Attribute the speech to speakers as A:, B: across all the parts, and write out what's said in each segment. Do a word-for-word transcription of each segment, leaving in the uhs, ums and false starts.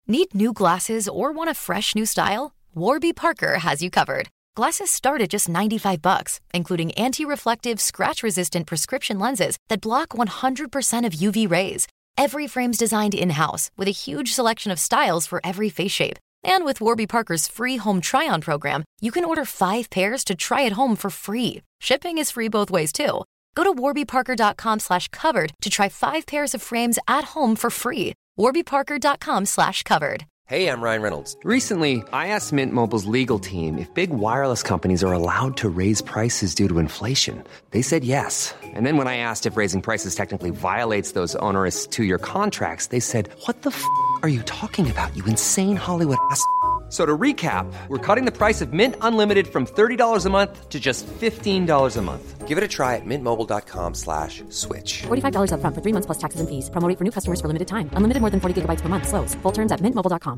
A: Need new glasses or want a fresh new style? Warby Parker has you covered. Glasses start at just ninety-five bucks, including anti-reflective, scratch-resistant prescription lenses that block one hundred percent of U V rays. Every frame's designed in-house with a huge selection of styles for every face shape. And with Warby Parker's free home try-on program, you can order five pairs to try at home for free. Shipping is free both ways, too. Go to warbyparker.com slash covered to try five pairs of frames at home for free. warbyparker.com slash covered.
B: Hey, I'm Ryan Reynolds. Recently, I asked Mint Mobile's legal team if big wireless companies are allowed to raise prices due to inflation. They said yes. And then when I asked if raising prices technically violates those onerous two-year contracts, they said, what the f*** are you talking about, you insane Hollywood ass f- So to recap, we're cutting the price of Mint Unlimited from thirty dollars a month to just fifteen dollars a month. Give it a try at mintmobile.com slash switch.
C: forty-five dollars up front for three months plus taxes and fees. Promo rate for new customers for limited time. Unlimited more than forty gigabytes per month. Slows full terms at mint mobile dot com.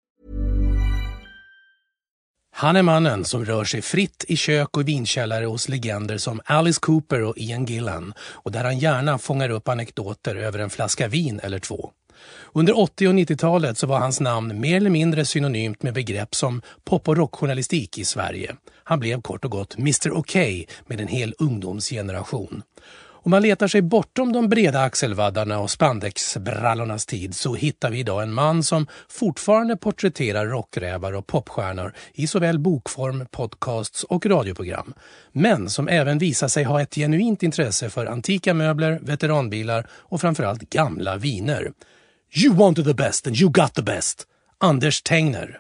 D: Han är mannen som rör sig fritt i kök och vinkällare hos legender som Alice Cooper och Ian Gillan, och där han gärna fångar upp anekdoter över en flaska vin eller två. Under åttio- och nittiotalet så var hans namn mer eller mindre synonymt med begrepp som pop- och rockjournalistik i Sverige. Han blev kort och gott mister Okej med en hel ungdomsgeneration. Om man letar sig bortom de breda axelvaddarna och spandexbrallornas tid så hittar vi idag en man som fortfarande porträtterar rockrävar och popstjärnor i såväl bokform, podcasts och radioprogram. Men som även visar sig ha ett genuint intresse för antika möbler, veteranbilar och framförallt gamla viner. You wanted the best and you got the best. Anders Tengner.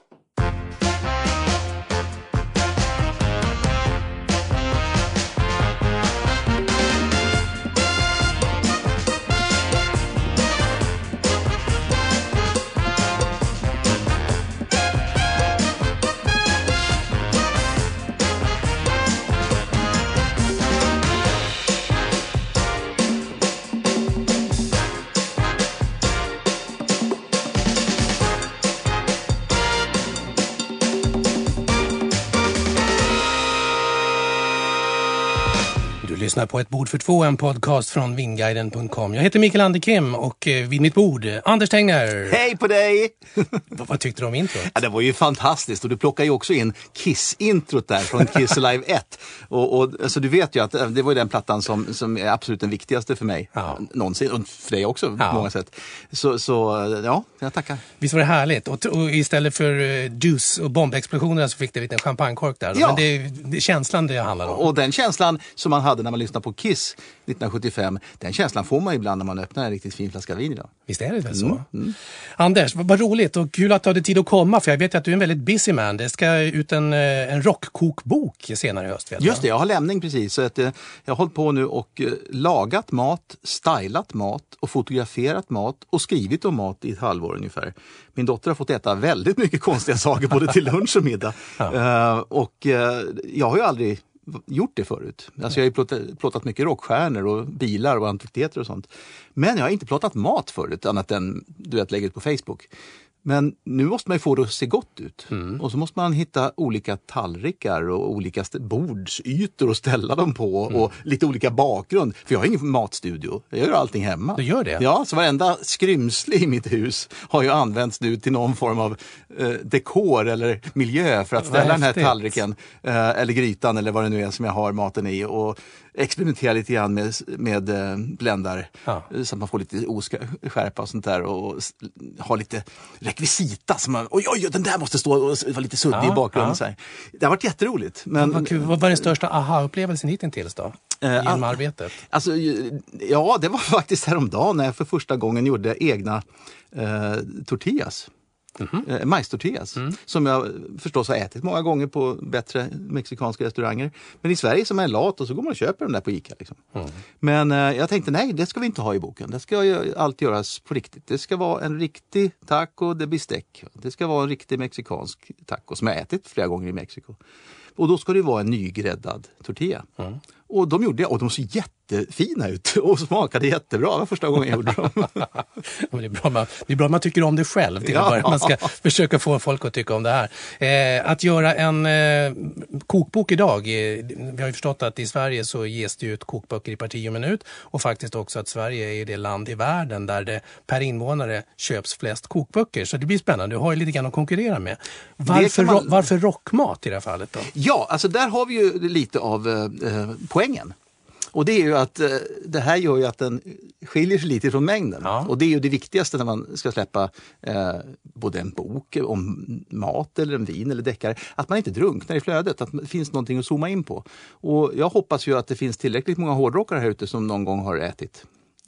D: Lyssnar på Ett bord för två, en podcast från vinguiden punkt com. Jag heter Mikael Anderkim och vid mitt bord Anders Tengner.
E: Hej på dig!
D: vad, vad tyckte du om introt?
E: Ja, det var ju fantastiskt, och du plockar ju också in Kiss-introt där från Kiss Alive ett. Och, och alltså, du vet ju att det var ju den plattan som, som är absolut den viktigaste för mig. Ja. Någonsin, och för dig också på ja. många sätt. Så, så ja, jag tackar. Visst
D: var det härligt? Och, och istället för uh, juice och bombexplosionerna så fick det lite en champagnekork där.
E: Ja.
D: Men det, det är känslan det handlar om.
E: Och den känslan som man hade när man lyssnade på Kiss nittonhundrasjuttiofem, den känslan får man ibland när man öppnar en riktigt fin flaska vin idag.
D: Visst är det väl så?
E: Mm, mm.
D: Anders, vad, vad roligt och kul att du hade tid att komma, för jag vet att du är en väldigt busy man. Det ska ut en, en rockkokbok senare i höst. Vet
E: Just det, jag har lämning precis. Så att, jag har hållit på nu och lagat mat, stylat mat och fotograferat mat och skrivit om mat i ett halvår ungefär. Min dotter har fått äta väldigt mycket konstiga saker både till lunch och middag. Ja. Uh, och uh, jag har ju aldrig gjort det förut. Alltså jag har ju plottat, plottat mycket rockstjärnor och bilar och antikviteter och sånt. Men jag har inte plottat mat förut, annat än du vet, lägga ut på Facebook. Men nu måste man ju få det att se gott ut. Mm. Och så måste man hitta olika tallrikar och olika bordsytor att ställa dem på. Mm. Och lite olika bakgrund. För jag har ingen matstudio. Jag gör allting hemma.
D: Du gör det?
E: Ja, så varenda skrymsle i mitt hus har ju använts nu till någon form av eh, dekor eller miljö för att ställa den här tallriken. Eh, eller grytan eller vad det nu är som jag har maten i. Och experimentera lite grann med, med eh, bländar. Ja. Så att man får lite oskärpa och sånt där. Och ha lite rekvisita som man, oj, oj, den där måste stå och vara lite suddig ja, i bakgrunden. Ja. Så här. Det har varit jätteroligt. Men,
D: vad, kul. Vad var den största aha-upplevelsen hittills då? Eh, genom arbetet?
E: Alltså, ja, det var faktiskt häromdagen när jag för första gången gjorde egna eh, tortillas. Mm-hmm. Eh, majstortillas. Mm. Som jag förstås har ätit många gånger på bättre mexikanska restauranger. Men i Sverige som är lat och så går man och köper dem där på Ica. Liksom. Mm. Men eh, jag tänkte, nej, det ska vi inte ha i boken. Det ska ju allt göras på riktigt. Det ska vara en riktig taco de bistec. Det ska vara en riktig mexikansk taco som jag ätit flera gånger i Mexiko. Och då ska det vara en nygräddad tortilla. Mm. Och de gjorde det och de såg jättefina ut och smakade jättebra. Det var första gången jag gjorde dem.
D: det, är bra man, det är bra man tycker om det själv till att börja. Man ska försöka få folk att tycka om det här. Eh, att göra en eh, kokbok idag. Eh, vi har ju förstått att i Sverige så ges det ut kokböcker i parti och minut. Och faktiskt också att Sverige är det land i världen där det per invånare köps flest kokböcker. Så det blir spännande. Du har ju lite grann att konkurrera med. Varför, man... varför rockmat i det här fallet då?
E: Ja, alltså där har vi ju lite av eh, poängen. Och det är ju att eh, det här gör ju att den skiljer sig lite från mängden. Ja. Och det är ju det viktigaste när man ska släppa eh, både en bok om mat eller en vin eller deckare. Att man inte drunknar i flödet, att det finns någonting att zooma in på. Och jag hoppas ju att det finns tillräckligt många hårdrockare här ute som någon gång har ätit.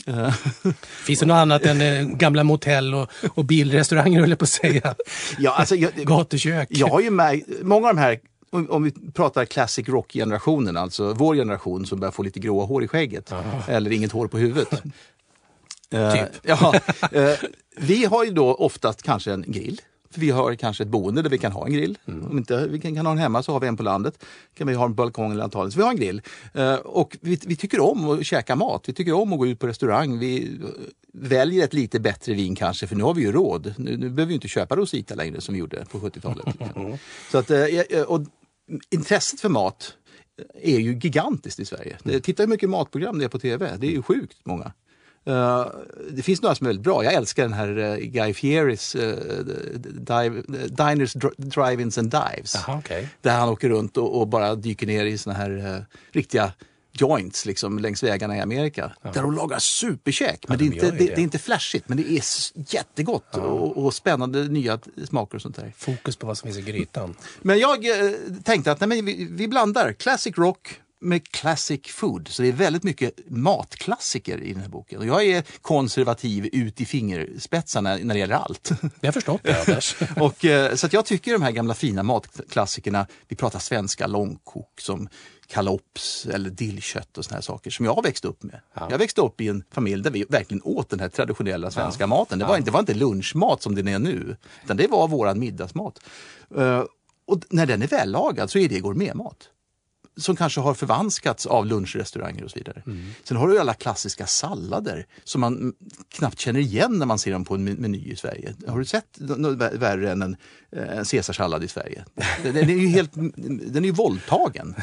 D: Finns det något annat än eh, gamla motell och, och bilrestauranger, höll jag på att säga?
E: Ja, alltså, jag,
D: gatukök.
E: Jag har ju märkt, många av de här, om vi pratar classic rock-generationen, alltså vår generation som börjar få lite gråa hår i skägget. Aha. Eller inget hår på huvudet.
D: Typ.
E: Uh, ja, uh, vi har ju då oftast kanske en grill. För vi har kanske ett boende där vi kan ha en grill. Mm. Om inte vi kan, kan ha en hemma så har vi en på landet. Kan vi ha en balkong eller altan. Så vi har en grill. Uh, och vi, vi tycker om att käka mat. Vi tycker om att gå ut på restaurang. Vi väljer ett lite bättre vin kanske, för nu har vi ju råd. Nu, nu behöver vi inte köpa Rosita längre som vi gjorde på sjuttiotalet. Mm. Så att, uh, och intresset för mat är ju gigantiskt i Sverige. Mm. Titta hur mycket matprogram det är på tv. Det är ju sjukt många. Uh, det finns några som är väldigt bra. Jag älskar den här uh, Guy Fieri's uh, dive, uh, Diners, dr- Drive-ins and Dives.
D: Aha, okay.
E: Där han åker runt och, och bara dyker ner i såna här uh, riktiga joints liksom, längs vägarna i Amerika. Ja. Där de lagar superkäk. Men ja, det, är inte, det. Det, det är inte flashigt, men det är jättegott ja. och, och spännande nya smaker och sånt där.
D: Fokus på vad som finns i grytan.
E: Men jag uh, tänkte att nej, men vi, vi blandar classic rock med classic food. Så det är väldigt mycket matklassiker i den här boken. Och jag är konservativ ut i fingerspetsarna när det gäller allt.
D: Jag har förstått det, Anders.
E: och, så att jag tycker de här gamla fina matklassikerna, vi pratar svenska långkok som kalops eller dillkött och såna här saker som jag har växt upp med. Ja. Jag växte upp i en familj där vi verkligen åt den här traditionella svenska ja. maten. Det var, ja. inte, det var inte lunchmat som den är nu, utan det var våran middagsmat. Uh, och när den är vällagad så är det gourmetmat. Som kanske har förvanskats av lunchrestauranger och så vidare. Mm. Sen har du alla klassiska sallader som man knappt känner igen när man ser dem på en meny i Sverige. Har du sett något värre än en, en caesarsallad i Sverige? Den är ju helt, den är ju våldtagen.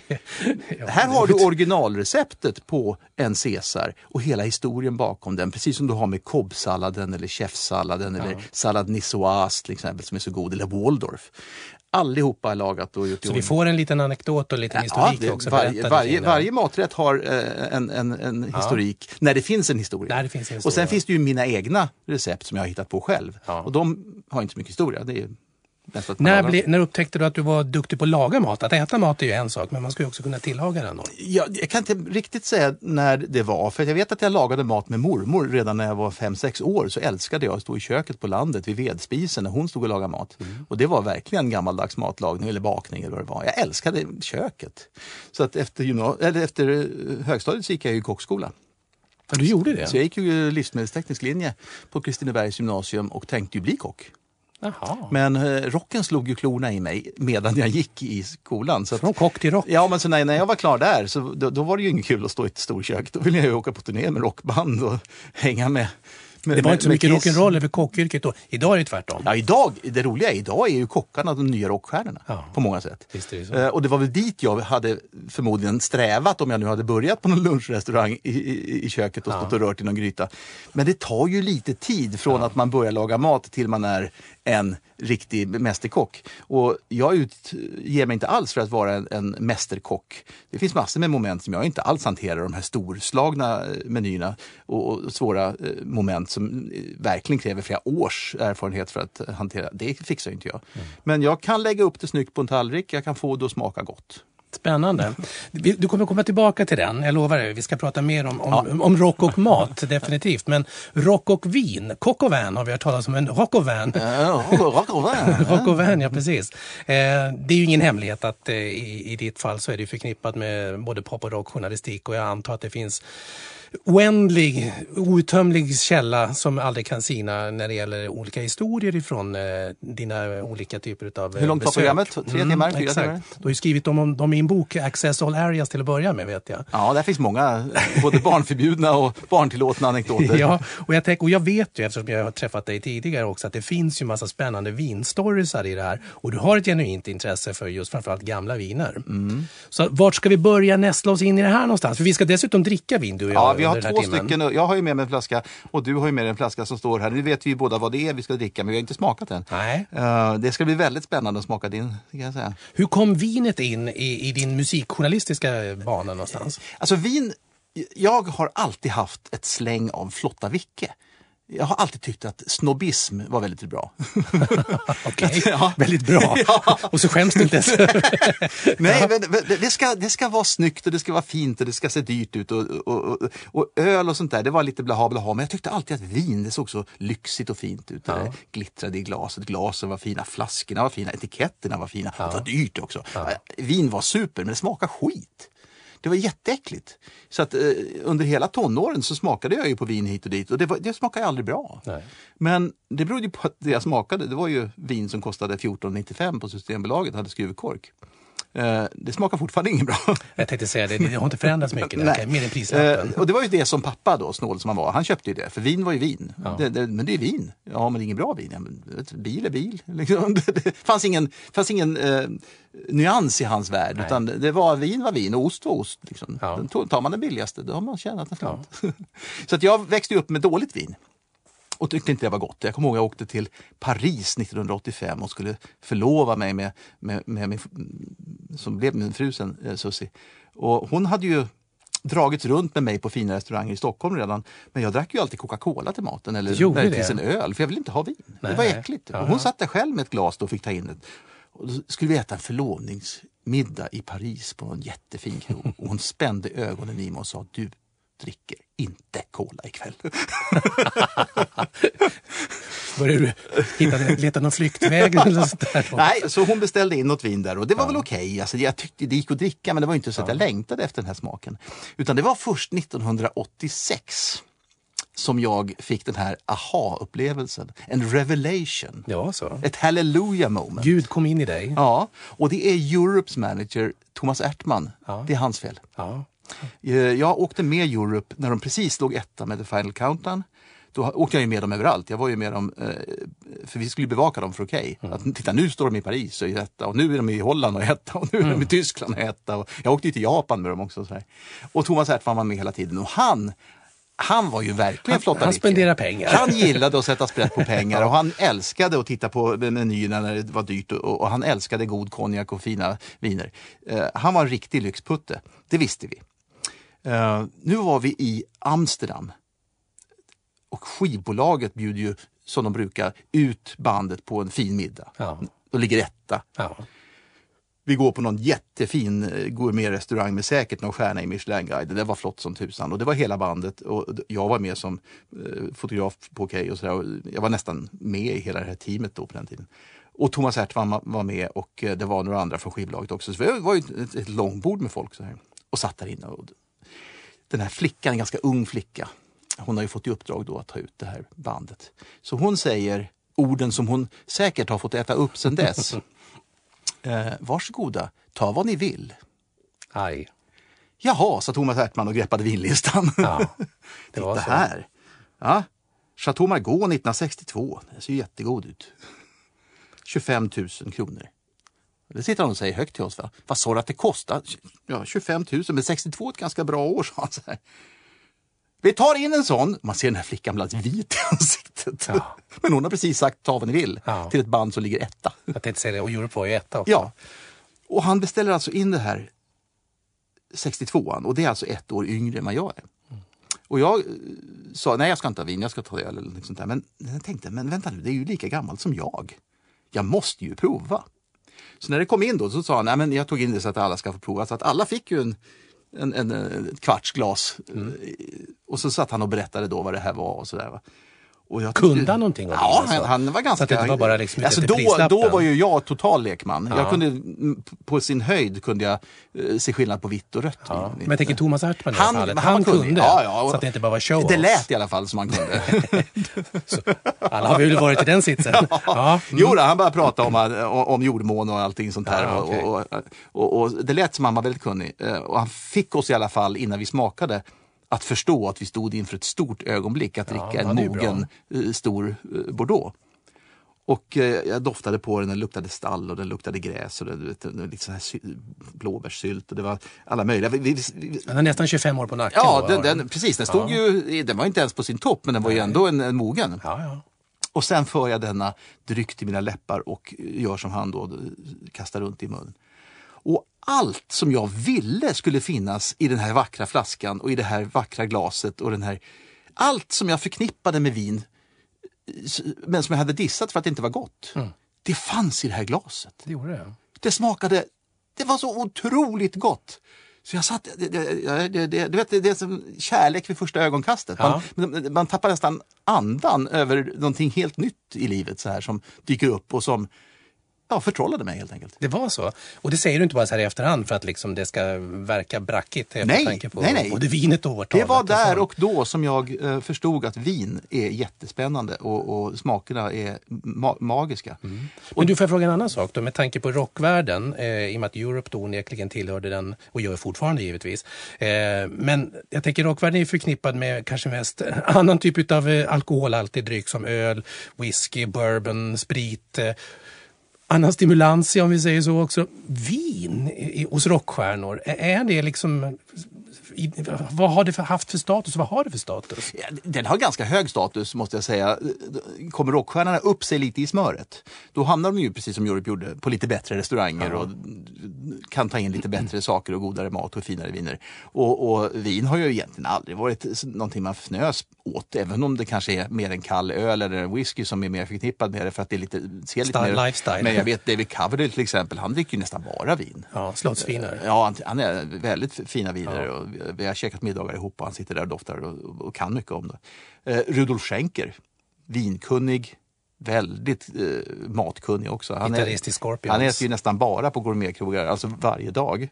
E: ja, Här har du originalreceptet på en caesar och hela historien bakom den. Precis som du har med kobbsalladen eller chefsalladen ja. eller sallad niçoise till exempel som är så god, eller Waldorf. Allihopa är lagat och gjort.
D: Så vi får en liten anekdot och lite ja, historik det, också.
E: Varje, varje, varje maträtt har eh, en, en, en ja. historik när det finns en historia.
D: När det finns en historia.
E: Och sen finns det ju mina egna recept som jag har hittat på själv. Ja. Och de har inte så mycket historia. Det är
D: När, ble, när upptäckte du att du var duktig på att laga mat? Att äta mat är ju en sak, men man ska ju också kunna tillaga den.
E: Ja, jag kan inte riktigt säga när det var, för jag vet att jag lagade mat med mormor redan när jag var fem sex år. Så älskade jag att stå i köket på landet vid vedspisen när hon stod och lagade mat. Mm. Och det var verkligen gammaldags matlagning eller bakning eller vad det var. Jag älskade köket. Så att efter, gymna- eller efter högstadiet så gick jag i kockskola.
D: Ja, du gjorde det?
E: Så jag gick ju livsmedelsteknisk linje på Kristinebergs gymnasium och tänkte ju bli kock.
D: Aha.
E: Men eh, rocken slog ju klorna i mig medan jag gick i skolan. Så att,
D: från kock till rock?
E: Ja, men så när, när jag var klar där så då, då var det ju inget kul att stå i ett storkök. Då ville jag ju åka på turné med rockband och hänga med. med
D: det var
E: med,
D: inte så mycket rock'n'roll över kockyrket då. Idag är det tvärtom.
E: Ja, idag, det roliga är idag är ju kockarna de nya rockstjärnorna ja. på många sätt.
D: Visst är det så.
E: Eh, och det var väl dit jag hade förmodligen strävat om jag nu hade börjat på någon lunchrestaurang i, i, i köket och ja. stått och rört i någon gryta. Men det tar ju lite tid från ja. att man börjar laga mat till man är en riktig mästerkock. Och jag utger mig inte alls för att vara en, en mästerkock. Det finns massor med moment som jag inte alls hanterar. De här storslagna menyerna och, och svåra eh, moment som verkligen kräver flera års erfarenhet för att hantera. Det fixar inte jag. Mm. Men jag kan lägga upp det snyggt på en tallrik. Jag kan få det att smaka gott.
D: Spännande. Du kommer komma tillbaka till den, jag lovar dig. Vi ska prata mer om, om, ja. om rock och mat, definitivt. Men rock och vin, coq au vin har vi hört talas om, en rock au vin.
E: Ja, rock au vin.
D: Rock au vin, ja precis. Eh, det är ju ingen hemlighet att eh, i, i ditt fall så är det förknippat med både pop och rockjournalistik och jag antar att det finns oändlig, outtömlig källa som aldrig kan sina när det gäller olika historier ifrån eh, dina olika typer av eh,
E: Hur långt var programmet? Tre
D: mm,
E: timmar? Fyra
D: exakt.
E: timmar?
D: Du har ju skrivit om dem i en bok, Access All Areas, till att börja med, vet jag.
E: Ja, där finns många, både barnförbjudna och barntillåtna anekdoter.
D: Ja, och jag, tänk, och jag vet ju, eftersom jag har träffat dig tidigare också, att det finns ju massa spännande vinstoriesar i det här. Och du har ett genuint intresse för just framförallt gamla viner. Mm. Så vart ska vi börja nästla oss in i det här någonstans? För vi ska dessutom dricka vin, du och jag.
E: Ja, vi har två
D: timmen.
E: stycken. Jag har ju med mig en flaska och du har ju med dig en flaska som står här. Nu vet vi ju båda vad det är vi ska dricka, men vi har inte smakat den.
D: Nej.
E: Uh, det ska bli väldigt spännande att smaka din, kan jag säga.
D: Hur kom vinet in i, i din musikjournalistiska bana någonstans?
E: Alltså vin, jag har alltid haft ett släng av flotta vicke. Jag har alltid tyckt att snobbism var väldigt bra.
D: Okej, okay.
E: Ja.
D: Väldigt bra. Ja. Och så skäms du inte.
E: Nej, men det ska, det ska vara snyggt och det ska vara fint och det ska se dyrt ut. Och, och, och, och öl och sånt där, det var lite blaha blaha. Men jag tyckte alltid att vin, det såg så lyxigt och fint ut. Ja. Det glittrade i glaset, glasen var fina, flaskorna var fina, etiketterna var fina. Ja. Det var dyrt också. Ja. Vin var super, men det smakade skit. Det var jätteäckligt. Så att eh, under hela tonåren så smakade jag ju på vin hit och dit. Och det, var, det smakade aldrig bra. Nej. Men det berodde ju på att det jag smakade, det var ju vin som kostade fjorton nittiofem på Systembolaget, hade skruvkork. Eh, det smakar fortfarande inget bra.
D: Jag tänkte säga det, det har inte förändrats mycket. Nej. Mer än prislappen.
E: Eh, och det var ju det som pappa då, snål som han var. Han köpte ju det, för vin var ju vin. Ja. Det, det, men det är vin. Ja, men det är ingen bra vin. Ja, men, bil är bil. Liksom. Det, det fanns ingen, fanns ingen eh, nyans i hans värld. Nej. Utan det var vin var vin och ost var ost. Liksom. Ja. Tar man den billigaste, då har man tjänat en slant. Ja. Så att jag växte upp med dåligt vin. Och tyckte inte det var gott. Jag kommer ihåg att jag åkte till Paris nittonhundraåttiofem och skulle förlova mig med, med, med min, som blev min fru sen, eh, Susie. Och hon hade ju dragits runt med mig på fina restauranger i Stockholm redan. Men jag drack ju alltid Coca-Cola till maten eller möjligtvis en öl, för jag ville inte ha vin. Nej, det var äckligt. Och hon satt där själv med ett glas och fick ta in det. Och då skulle vi äta en förlovningsmiddag i Paris på en jättefin krog. Och hon spände ögonen i mig och sa, du dricker inte cola ikväll.
D: Började du hitta, leta någon flyktväg eller sånt där?
E: Nej, så hon beställde in något vin där och det var ja. väl okej. Okay. Alltså, jag tyckte det gick att dricka, men det var inte så att jag ja. längtade efter den här smaken. Utan det var först nittonhundraåttiosex som jag fick den här aha-upplevelsen. En revelation.
D: Ja, så.
E: Ett hallelujah moment.
D: Gud kom in i dig.
E: Ja, och det är Europes manager Thomas Ertman. Ja. Det är hans fel. Ja. Jag åkte med Europe när de precis låg etta med The Final Countdown. Då åkte jag ju med dem överallt. Jag var ju med dem, för vi skulle bevaka dem för okej. Okay. Mm. Att, titta, nu står de i Paris och i etta. Och nu är de i Holland och i etta. Och nu är de i mm. Tyskland och i etta. Och jag åkte ju till Japan med dem också. Så här. Och Thomas Ertman var med hela tiden. Och han, han var ju verkligen flotta.
D: Han, han spenderade pengar.
E: Han gillade att sätta sprätt på pengar. Och han älskade att titta på menyerna när det var dyrt. Och, och han älskade god konjak och fina viner. Uh, han var en riktig lyxputte. Det visste vi. Uh, nu var vi i Amsterdam och skivbolaget bjuder ju, som de brukar, ut bandet på en fin middag. Ja. Då ligger etta. Ja. Vi går på någon jättefin gourmet-restaurang med säkert någon stjärna i Michelin-guide. Det var flott som tusan och det var hela bandet och jag var med som uh, fotograf på Okej och sådär. Jag var nästan med i hela det här teamet då på den tiden. Och Thomas Ertman var med och det var några andra från skivbolaget också. Så det var ju ett, ett långbord med folk så här. Och satt där inne och den här flickan, en ganska ung flicka, hon har ju fått i uppdrag då att ta ut det här bandet. Så hon säger orden som hon säkert har fått äta upp sedan dess. eh, varsågoda, ta vad ni vill.
D: Aj.
E: Jaha, sa Thomas Ertman och greppade vinlistan. Ja, det var Titta så. Här. Ja, Chateau Margaux nittonhundrasextiotvå. Det ser ju jättegod ut. tjugofem tusen kronor. Det sitter han och säger högt till oss. Va? Vad sa du att det kostar? Ja, tjugofem tusen, men sextiotvå är ett ganska bra år, sa han så här. Vi tar in en sån. Man ser den här flickan bland vit i ansiktet. Ja. Men hon har precis sagt ta vad ni vill. Ja. Till ett band som ligger etta.
D: Jag tänkte säga det, och Europe var ju etta också.
E: Ja, och han beställer alltså in det här sextiotvåan. Och det är alltså ett år yngre än vad jag är. Mm. Och jag sa, nej jag ska inte ha vin, jag ska ta det eller något sånt där. Men jag tänkte, men vänta nu, det är ju lika gammalt som jag. Jag måste ju prova. Så när det kom in då så sa han, nej men jag tog in det så att alla ska få prova. Så att alla fick ju en, en, en, ett kvarts glas. Mm. Och så satt han och berättade då vad det här var och sådär va. och jag
D: Kunde
E: tyckte,
D: han någonting om
E: ja,
D: vin?
E: Han, han var ganska...
D: Så att det inte var bara liksom
E: alltså, då, då var ju jag total lekman. Ja. Jag kunde, på sin höjd kunde jag uh, se skillnad på vitt och rött
D: ja.
E: vin.
D: Men jag tänker Thomas Ertman i
E: han,
D: det fallet.
E: Han,
D: han kunde,
E: ja, ja,
D: så att det inte bara var show-off.
E: Det lät i alla fall som han kunde.
D: Så, alla har väl varit i den sitsen.
E: Ja.
D: Ja. Mm.
E: Jo, han började prata om, om jordmån och allting sånt här.
D: Ja, okay.
E: och, och, och, och det lät som han var väldigt kunnig. Och han fick oss i alla fall, innan vi smakade, att förstå att vi stod inför ett stort ögonblick att dricka ja, en mogen stor Bordeaux. Och eh, jag doftade på den, den luktade stall och den luktade gräs och det, det, lite så här sy- blåbärssylt och det var alla möjliga. Vi, vi, vi,
D: den är nästan tjugofem år på nacken.
E: Ja, den, den, precis. Den stod ja. ju, den var inte ens på sin topp, men den var ju ändå en, en mogen.
D: Ja, ja.
E: Och sen för jag denna dryck till mina läppar och gör som han då, kastar runt i munnen. Och allt som jag ville skulle finnas i den här vackra flaskan och i det här vackra glaset och den här, allt som jag förknippade med vin, men som jag hade dissat för att det inte var gott, mm. det fanns i det här glaset.
D: Det gjorde det.
E: Det smakade, det var så otroligt gott. Så jag satt, det, det, det, det, du vet, det är som kärlek vid första ögonkastet. Man, ja. man, man tappar nästan andan över någonting helt nytt i livet så här som dyker upp och som ja, förtrollade mig helt enkelt.
D: Det var så. Och det säger du inte bara så här i efterhand för att liksom det ska verka brackigt.
E: Nej,
D: tanke på
E: nej, nej.
D: Både vinet och årtalet.
E: Det var där och då som jag eh, förstod att vin är jättespännande och, och smakerna är ma- magiska. Mm. Och,
D: Men du, får jag fråga en annan sak då? Med tanke på rockvärlden, eh, i och med att Europe då onekligen tillhörde den, och gör fortfarande givetvis. Eh, men jag tänker rockvärlden är förknippad med kanske mest annan typ av eh, alkoholhaltig dryck som öl, whisky, bourbon, sprit, eh, annan stimulans, om vi säger så också. Vin i, hos rockstjärnor, är det liksom... I, vad har det för, haft för status? Vad har det för status?
E: Ja, den har ganska hög status, måste jag säga. Kommer rockstjärnorna upp sig lite i smöret, då hamnar de ju, precis som Europe gjorde, på lite bättre restauranger ja. och kan ta in lite bättre mm. saker och godare mat och finare viner. Och, och vin har ju egentligen aldrig varit någonting man fnös åt, även om det kanske är mer en kall öl eller en whisky som är mer förknippad med det för att det är lite, ser lite mer...
D: lifestyle.
E: Men jag vet David Coverdale till exempel, han dricker ju nästan bara vin.
D: Ja, slottsviner.
E: Ja, han, han är väldigt fina viner ja. och vi har käkat middagar ihop och han sitter där och doftar och, och kan mycket om det. Eh, Rudolf Schenker, vinkunnig, väldigt eh, matkunnig också. Han, är, han äter ju nästan bara på gourmetkrogar, alltså varje dag.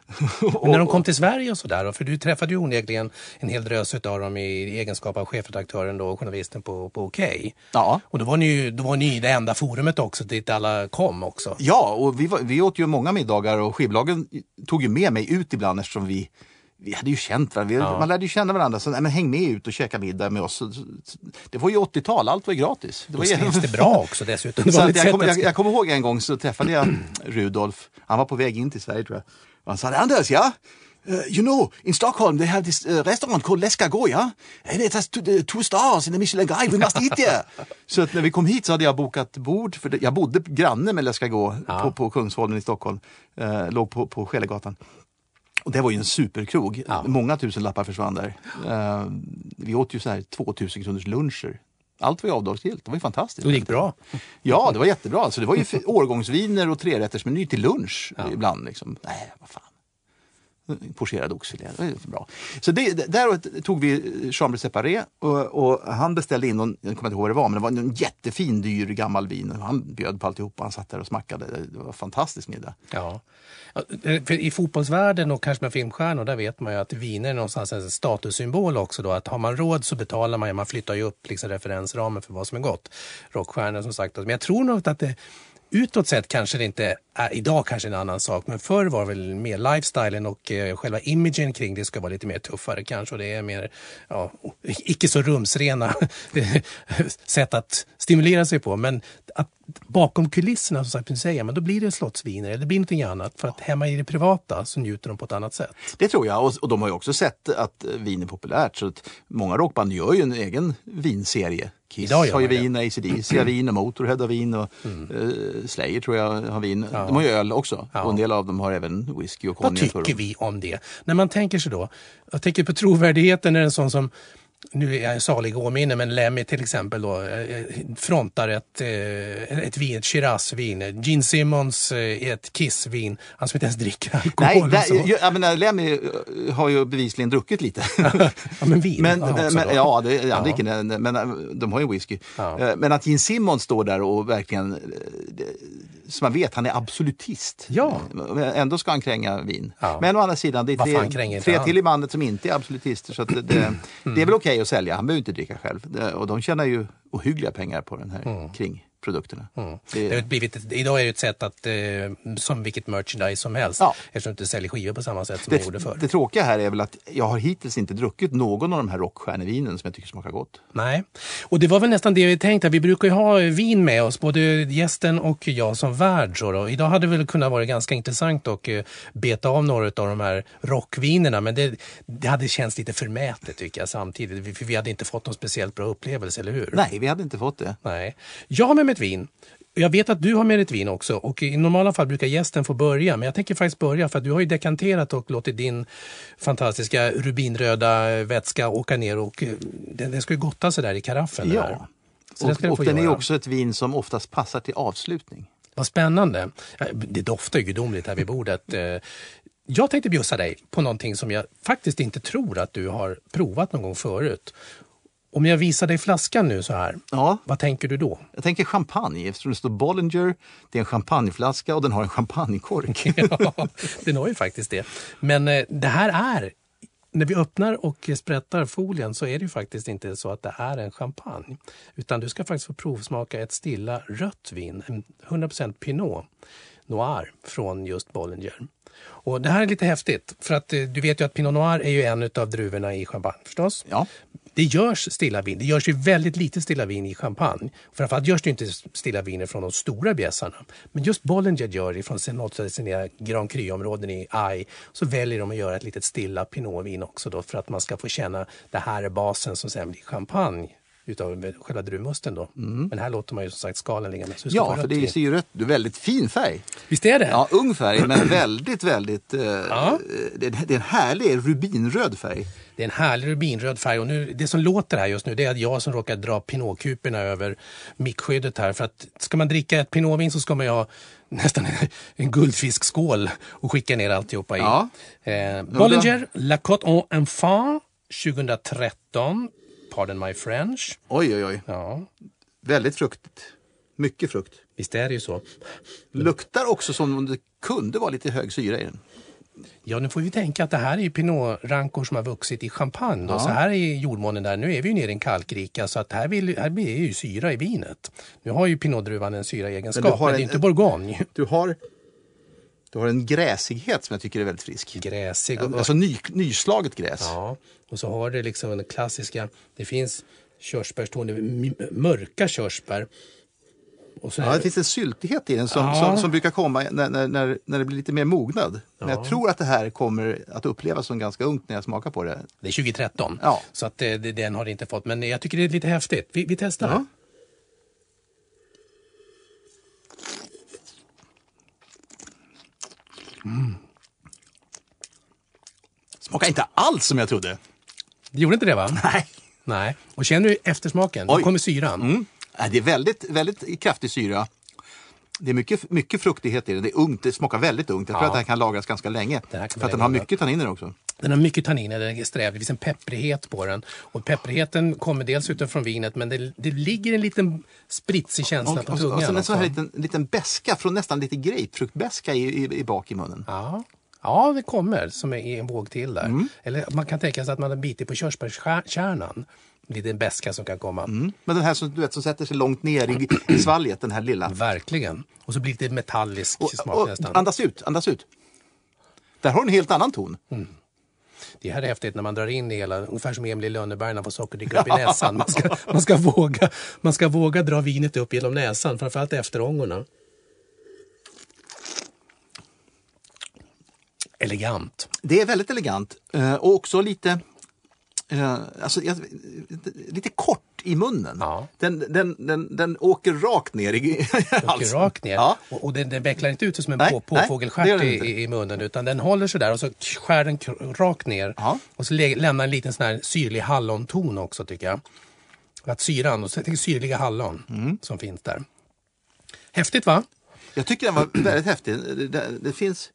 D: Men när de kom till Sverige och sådär, för du träffade ju onekligen en hel drös av dem i egenskap av chefredaktören då, och journalisten på, på OK.
E: Ja.
D: Och då var ni ju då var ni det enda forumet också dit alla kom också.
E: Ja, och vi, var, vi åt ju många middagar och skivbolagen tog ju med mig ut ibland eftersom vi Vi hade ju känt varandra,
D: ja.
E: man lärde ju känna varandra, så nej, men häng med ut och käka middag med oss. Det var ju åttiotal, allt var ju gratis. Det var ju
D: det bra också dessutom.
E: Så jag, kom, jag, jag kommer ihåg en gång så träffade jag Rudolf, han var på väg in till Sverige tror jag. Och han sa, Anders, ja, uh, you know, in Stockholm they have this uh, restaurant called L'Escargot, ja? And it has two, uh, two stars in the Michelin guide, we must eat there. Så att när vi kom hit så hade jag bokat bord, för det, jag bodde granne med L'Escargot ja. på, på Kungsholmen i Stockholm, uh, låg på, på Skälegatan. Och det var ju en superkrog. Ja. Många tusen lappar försvann där. Uh, vi åt ju så här tvåtusen kronors luncher. Allt var ju avdragsgillt. Det var ju fantastiskt.
D: Det gick bra.
E: Ja, det var jättebra. Så det var ju årgångsviner och trerättersmeny till lunch ja. ibland. Liksom. Nej, vad fan. Pocherad oxfilé, det var ju bra. Så det, där tog vi Chambre Séparé och, och han beställde in någon, jag kommer inte ihåg vad det var, men det var en jättefin, dyr gammal vin. Han bjöd på alltihop, han satt där och smackade. Det var en fantastisk middag.
D: Ja. För i fotbollsvärlden och kanske med filmstjärnor, där vet man ju att viner är någonstans en statussymbol också då, att har man råd så betalar man, man flyttar ju upp liksom referensramen för vad som är gott. Rockstjärnor som sagt, men jag tror nog att det utåt sett kanske det inte är, idag kanske en annan sak, men förr var det väl mer lifestylen och eh, själva imagen kring det ska vara lite mer tuffare kanske, och det är mer ja, icke så rumsrena sätt att stimulera sig på, men att bakom kulisserna som sagt säger, men då blir det slottsviner eller det blir någonting annat, för att hemma i det privata så njuter de på ett annat sätt. Det tror jag, och, och de har ju också sett att vin är populärt, så att många rockband gör ju en egen vinserie. Kiss har ju vin, A C D C har vin och Motorhead har vin och mm. uh, Slayer tror jag har vin. Ja. De har ju öl också ja. och en del av dem har även whisky och konjak. Vad tycker vi om det? När man tänker sig då, jag tänker på trovärdigheten är en sån som nu är jag en salig åminne, men Lemmy till exempel då frontar ett, ett vin, ett Shiraz-vin. Gene Simmons är ett Kiss-vin. Han som inte ens dricker alkohol.
E: Nej, där, jag, jag menar, Lemmy har ju bevisligen druckit lite.
D: Ja, men vin.
E: Men,
D: ja,
E: men, ja, det, ja.
D: Ja.
E: Dricker, men de har ju whisky.
D: Ja.
E: Men att Gene Simmons står där och verkligen, som man vet, han är absolutist.
D: Ja.
E: Ändå ska han kränga vin.
D: Ja.
E: Men å andra sidan, det är tre, tre till i bandet som inte är absolutister. Så att det, det, mm. det är väl okej att sälja. Han behöver inte dricka själv. Och de tjänar ju ohyggliga pengar på den här mm. kring produkterna. Mm.
D: Det, det har blivit ett, idag är det ett sätt att, eh, som vilket merchandise som helst,
E: ja.
D: eftersom du inte säljer skivor på samma sätt som
E: det,
D: jag gjorde förr.
E: Det tråkiga här är väl att jag har hittills inte druckit någon av de här rockstjärnevinen som jag tycker smakar gott.
D: Nej, och det var väl nästan det vi tänkte. Vi brukar ju ha vin med oss, både gästen och jag som värd. Så då. Idag hade det väl kunnat vara ganska intressant att uh, beta av några av de här rockvinerna, men det, det hade känts lite förmätet tycker jag samtidigt. För vi hade inte fått någon speciellt bra upplevelse, eller hur?
E: Nej, vi hade inte fått det.
D: Nej. Jag har med mig ett vin. Jag vet att du har med ett vin också och i normala fall brukar gästen få börja, men jag tänker faktiskt börja för att du har ju dekanterat och låtit din fantastiska rubinröda vätska åka ner och den, den ska ju gotta sig där i karaffen.
E: Ja,
D: där. Så och,
E: och den göra. Är också ett vin som oftast passar till avslutning.
D: Vad spännande. Det doftar ju gudomligt här vid bordet. Jag tänkte bjussa dig på någonting som jag faktiskt inte tror att du har provat någon gång förut. Om jag visar dig flaskan nu så här, ja. Vad tänker du då?
E: Jag tänker champagne, eftersom det står Bollinger, det är en champagneflaska och den har en champagnekork.
D: Ja, den har ju faktiskt det. Men eh, det här är, när vi öppnar och sprättar folien så är det ju faktiskt inte så att det är en champagne. Utan du ska faktiskt få provsmaka ett stilla rött vin, en hundra procent Pinot Noir från just Bollinger. Och det här är lite häftigt, för att du vet ju att Pinot Noir är ju en av druvorna i champagne förstås.
E: Ja.
D: Det görs stilla vin. Det görs ju väldigt lite stilla vin i champagne. Framförallt görs det inte stilla viner från de stora bjässarna. Men just Bollinger gör det från sina Grand Cru-områden i Ai. Så väljer de att göra ett litet stilla Pinot-vin också då, för att man ska få känna det här är basen som sen blir champagne utav själva druvmusten då. Mm. Men här låter man ju som sagt skalen ligga med. Så
E: ja, för det är ju rött. Du är väldigt fin färg.
D: Visst är det?
E: Ja, ung färg, men väldigt, väldigt... Eh, ja. det, det är en härlig rubinröd färg.
D: Det är en härlig rubinröd färg och nu, det som låter här just nu det är att jag som råkar dra pinotkuperna över mickskyddet här. För att ska man dricka ett pinotvin så ska man ju ha nästan en guldfiskskål och skicka ner alltihopa i. Ja. Eh, Bollinger, La Côte en Enfant, tjugohundratretton. Pardon my French.
E: Oj, oj, oj.
D: Ja.
E: Väldigt fruktigt. Mycket frukt.
D: Visst är det ju så.
E: Luktar också som om det kunde vara lite hög syra i den.
D: Ja, nu får vi tänka att det här är ju pinotrankor som har vuxit i champagne. Då. Ja. Så här är jordmånen där. Nu är vi ju nere i en kalkrika så att här, vill, här blir ju syra i vinet. Nu har ju pinotdruvan en syraegenskap, men, men det är en, inte Bourgogne.
E: Du har, du har en gräsighet som jag tycker är väldigt frisk.
D: Gräsig.
E: Och, alltså ny, nyslaget gräs.
D: Ja, och så har det liksom den klassiska, det finns körsbärstående, mörka körsbär. Och så
E: ja, det finns en syltighet i den som, ja. som, som brukar komma när, när, när det blir lite mer mognad. Ja. Men jag tror att det här kommer att upplevas som ganska ungt när jag smakar på det.
D: Det är tjugohundratretton,
E: ja.
D: Så att det, den har det inte fått. Men jag tycker det är lite häftigt. Vi, vi testar. Ja.
E: Mm. Smakar inte alls som jag trodde.
D: Det gjorde inte det, va?
E: Nej.
D: Nej. Och känner du eftersmaken? Då kommer syran.
E: Mm. Det är väldigt, väldigt kraftig syra. Det är mycket, mycket fruktighet i det. Det är ungt, det smakar väldigt ungt. Jag tror ja. att det här kan lagras ganska länge. För att den har mycket tanniner också. Den
D: har mycket tanniner, den är sträv. Det finns en pepprighet på den. Och pepprigheten kommer dels utifrån vinet, men det, det ligger en liten spritsig känsla och, på tungan.
E: Och sen en sån här liten, liten beska, från nästan lite grapefruktbeska i, i, i bak i munnen.
D: Ja. Ja, det kommer som är en våg till där. Mm. Eller man kan tänka sig att man har bitit på körsbärskärnan. Lite en beska som kan komma. Mm.
E: Men den här som, du vet, som sätter sig långt ner i, i svalget, den här lilla.
D: Verkligen. Och så blir det lite metallisk
E: och,
D: smak
E: och,
D: nästan.
E: Andas ut, andas ut. Där har en helt annan ton.
D: Mm. Det här är häftigt när man drar in det hela, ungefär som Emil i Lönneberg på sockerdricka upp i näsan. Man ska, man, ska våga, man ska våga dra vinet upp genom näsan, framförallt efterångorna. Elegant.
E: Det är väldigt elegant. Och också lite... Uh, alltså, lite kort i munnen.
D: Ja.
E: Den, den, den, den åker rakt ner i halsen.
D: Åker rakt ner.
E: Ja.
D: Och, och den, den vecklar inte ut som en
E: Nej,
D: på,
E: nej,
D: påfågelstjärt
E: det gör den
D: i,
E: inte.
D: i munnen, utan den håller sig där och så skär den k- rakt ner.
E: Ja.
D: Och så lä- lämnar en liten sån här syrlig hallonton också, tycker jag. Att syran, och så tänker syrliga hallon
E: Mm.
D: som finns där. Häftigt, va?
E: Jag tycker den var väldigt häftig. Det, det, det finns...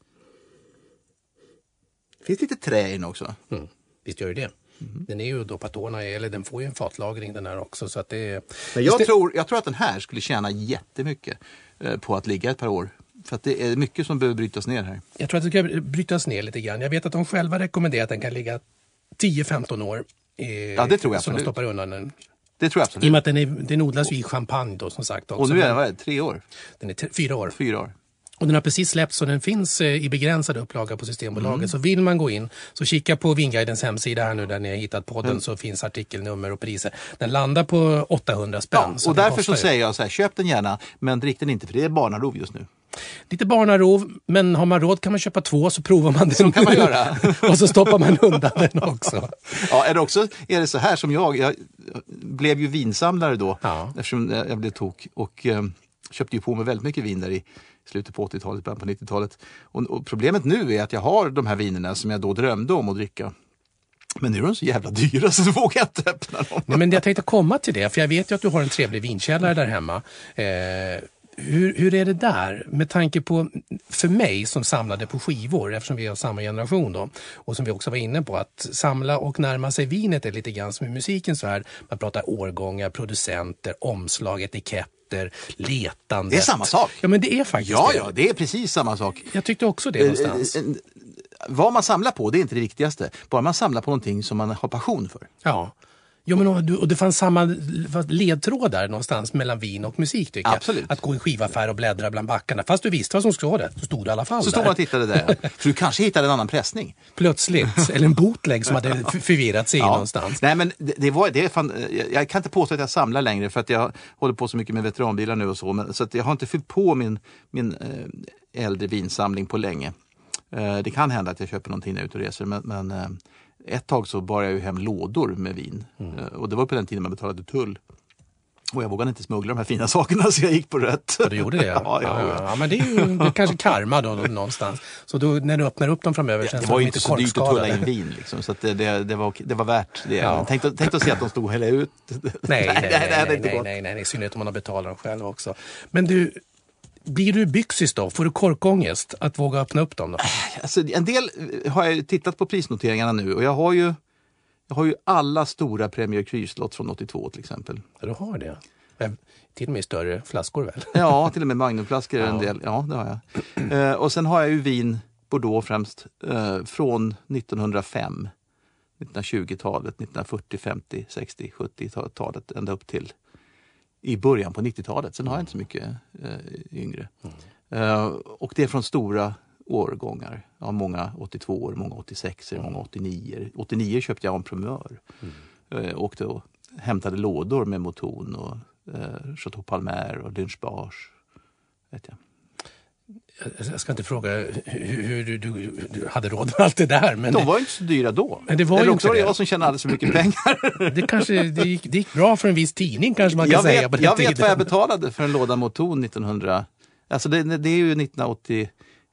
E: Det finns lite trä i den också.
D: Mm. Visst gör ju det.
E: Mm.
D: Den är ju då på tårna, eller den får ju en fatlagring den här också. Så att det är...
E: Men jag,
D: det...
E: tror, jag tror att den här skulle tjäna jättemycket eh, på att ligga ett par år. För att det är mycket som behöver brytas ner här.
D: Jag tror att det ska brytas ner lite grann. Jag vet att de själva rekommenderar att den kan ligga tio femton år. I,
E: Ja, det tror jag
D: som de
E: absolut.
D: stoppar undan den.
E: Det tror jag
D: I och
E: absolut.
D: med att den, är, den odlas ju i champagne då, som sagt. Också.
E: Och nu är den vad är det, tre år?
D: Den är t- fyra år.
E: Fyra år.
D: Och den har precis släppts, så den finns eh, i begränsad upplaga på Systembolaget.
E: Mm.
D: Så vill man gå in, så kika på Vinguidens hemsida här nu där ni har hittat podden, mm. så finns artikelnummer och priser. Den landar på åttahundra spänn.
E: Ja,
D: så
E: och
D: den
E: därför så
D: kostar ju.
E: säger jag så här, köp den gärna, men drick den inte för det är barnarov just nu.
D: Lite barnarov, men har man råd kan man köpa två, så provar man den.
E: Så kan man göra.
D: Och så stoppar man undan den också.
E: Ja, är det också är det så här som jag, jag blev ju vinsamlare då,
D: Ja.
E: eftersom jag blev tok och eh, köpte ju på mig väldigt mycket vin där i slutet på åttiotalet, början på nittiotalet. Och, och problemet nu är att jag har de här vinerna som jag då drömde om att dricka. Men nu är de så jävla dyra så vågar jag inte öppna dem.
D: Nej, men jag tänkte komma till det, för jag vet ju att du har en trevlig vinkällare där hemma. Eh, hur, hur är det där? Med tanke på, för mig som samlade på skivor, eftersom vi har samma generation då, och som vi också var inne på, att samla och närma sig vinet är lite grann som i musiken så här. Man pratar årgångar, producenter, omslag, etiketter, letande.
E: Det är samma sak.
D: Ja, men det är faktiskt
E: Ja,
D: det.
E: ja, det är precis samma sak.
D: Jag tyckte också det någonstans.
E: Eh, eh, Vad man samlar på, det är inte det viktigaste. Bara man samlar på någonting som man har passion för.
D: Ja. Jo, men och, och det fanns samma ledtrådar någonstans mellan vin och musik, tycker
E: Absolut.
D: jag. Att gå i skivaffär och bläddra bland backarna. Fast du visste vad som stod det, så stod det i alla fall
E: Så
D: där.
E: stod man och tittade där. Ja. För du kanske hittade en annan pressning.
D: Plötsligt. Eller en bootleg som hade f- förvirrat sig
E: Ja.
D: någonstans.
E: Nej, men det, det var, det är fan, jag, jag kan inte påstå att jag samlar längre för att jag håller på så mycket med veteranbilar nu och så. Men, så att jag har inte fyllt på min, min eh, äldre vinsamling på länge. Eh, det kan hända att jag köper någonting när jag är ute och reser. Men, men eh, ett tag så bar jag ju hem lådor med vin. Mm. Eh, och det var på den tiden man betalade tull. Och jag vågade inte smuggla de här fina sakerna så jag gick på rött.
D: Och du gjorde det?
E: ja, ja,
D: ja,
E: ja.
D: ja, men det är ju det är kanske karma då någonstans. Så då, när du öppnar upp dem framöver
E: Ja,
D: känns
E: det
D: som
E: var ju
D: lite
E: inte så dyrt att tulla
D: korkskadade.
E: in vin liksom, så att det, det, det, var, det var värt det.
D: Ja.
E: Tänk, tänk att se att de stod och hällde ut.
D: Nej, nej, nej,
E: det hade
D: nej,
E: inte
D: nej,
E: gått.
D: nej, nej, nej, i synnerhet om man har betalat dem själv också. Men du, blir du byxis då? Får du korkångest att våga öppna upp dem då?
E: Alltså, en del har jag tittat på prisnoteringarna nu och jag har ju, jag har ju alla stora Premier Cruise-lott från åttiotvå till exempel.
D: Ja, du har det. Men till och med större flaskor väl?
E: Ja, till och med magnumflaskor
D: Ja.
E: en del. Ja, det har jag. Eh, och sen har jag ju vin Bordeaux främst eh, från nittonhundrafem, nittonhundratjugotalet, nittonhundrafyrtio, femtio, sextio, sjuttio-talet ända upp till i början på nittiotalet. Sen har jag inte så mycket eh, yngre. Mm. Eh, och det är från stora årgångar. Ja, många åttiotvå år, många åttiosex, mm. många åttionio. åttionio köpte jag en Primeur. Mm. Eh, åkte och hämtade lådor med Moton och eh, Chateau Palmer och Lynch-Bage. Vet jag.
D: Jag ska inte fråga hur, hur du, du, du hade råd med allt det där. Men
E: De
D: det,
E: var ju inte så dyra då.
D: Men det var
E: Eller
D: ju
E: också
D: inte
E: var det
D: det.
E: jag som tjänade alldeles för mycket pengar.
D: det kanske det gick, det gick bra för en viss tidning kanske man kan
E: jag
D: säga.
E: vet,
D: På den
E: jag vet
D: tiden.
E: vad jag betalade för en låda Moton nittonhundra. Alltså det, det är ju nittonhundraåttionio.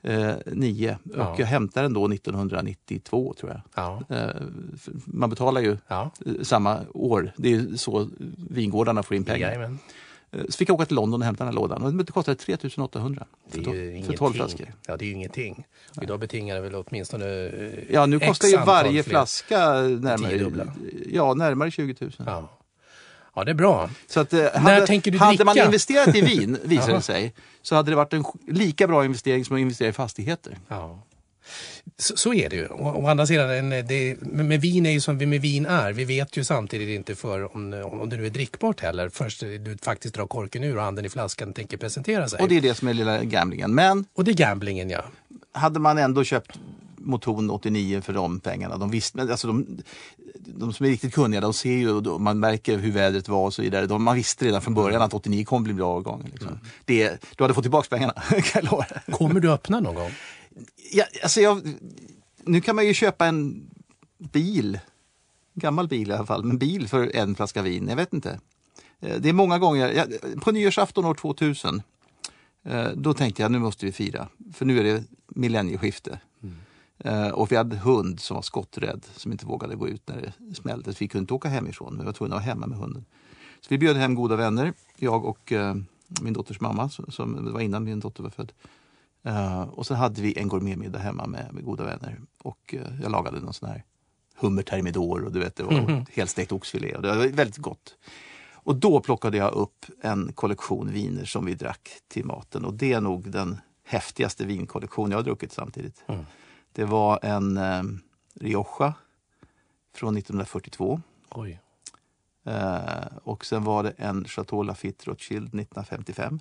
D: Ja.
E: Och jag hämtade den då nittonhundranittiotvå tror jag.
D: Ja.
E: Eh, Man betalar ju
D: Ja.
E: eh, samma år. Det är ju så vingårdarna får in pengar.
D: Jajamän.
E: Eh, Så fick jag åka till London och hämta den här lådan. Och det kostade tre tusen åttahundra
D: Det är
E: för,
D: ju
E: to- för tolv
D: ingenting.
E: flaskor.
D: Ja, det är ju ingenting. Och idag betingar det väl åtminstone eh,
E: Ja, nu
D: X
E: kostar ju
D: antal
E: varje
D: fler.
E: flaska
D: Tio
E: närmare,
D: dubbla.
E: ja, närmare tjugo tusen.
D: Ja. ja, det är bra.
E: Så att, eh, hade,
D: tänker du
E: hade man
D: dricka?
E: investerat i vin, visar
D: Jaha.
E: det sig, så hade det varit en sj- lika bra investering som att investera i fastigheter.
D: Ja. Så, så är det ju. Å, å andra sidan, en- det, med, med vin är ju som vi med vin är. Vi vet ju samtidigt inte för om, om det nu är drickbart heller. Först du faktiskt drar korken ur och handen i flaskan och tänker presentera sig.
E: Och det är det som är lilla gamblingen. Men
D: och det är gamblingen, ja.
E: hade man ändå köpt Moton åttionio för de pengarna, de visste, men alltså de, de som är riktigt kunniga, de ser ju, och man märker hur vädret var och så vidare. De, man visste redan från början att åttionio kommer bli bra avgång. Liksom.
D: Mm.
E: Det, du hade fått tillbaka pengarna, kan jag lova.
D: Kommer du öppna någon gång?
E: Ja, alltså jag, nu kan man ju köpa en bil gammal bil i alla fall, men bil för en flaska vin, jag vet inte. Det är många gånger, jag, på nyårsafton år tvåtusen, då tänkte jag nu måste vi fira, för nu är det millennieskifte. Mm. Och vi hade hund som var skotträdd, som inte vågade gå ut när det smällde. Vi kunde inte åka hemifrån, vi var tvungna att vara hemma med hunden. Så vi bjöd hem goda vänner, jag och uh, min dotters mamma, som, som det var innan min dotter var född. Uh, och så hade vi en gourmetmiddag hemma med, med goda vänner. Och uh, jag lagade någon sån här hummer thermidor och du vet, det var mm-hmm. helstekt oxfilé och det var väldigt gott. Och då plockade jag upp en kollektion viner som vi drack till maten. Och det är nog den häftigaste vinkollektion jag har druckit samtidigt. Mm. Det var en eh, Rioja från nittonhundrafyrtiotvå. Oj. Eh, och sen var det en Chateau Lafite Rothschild nittonhundrafemtiofem.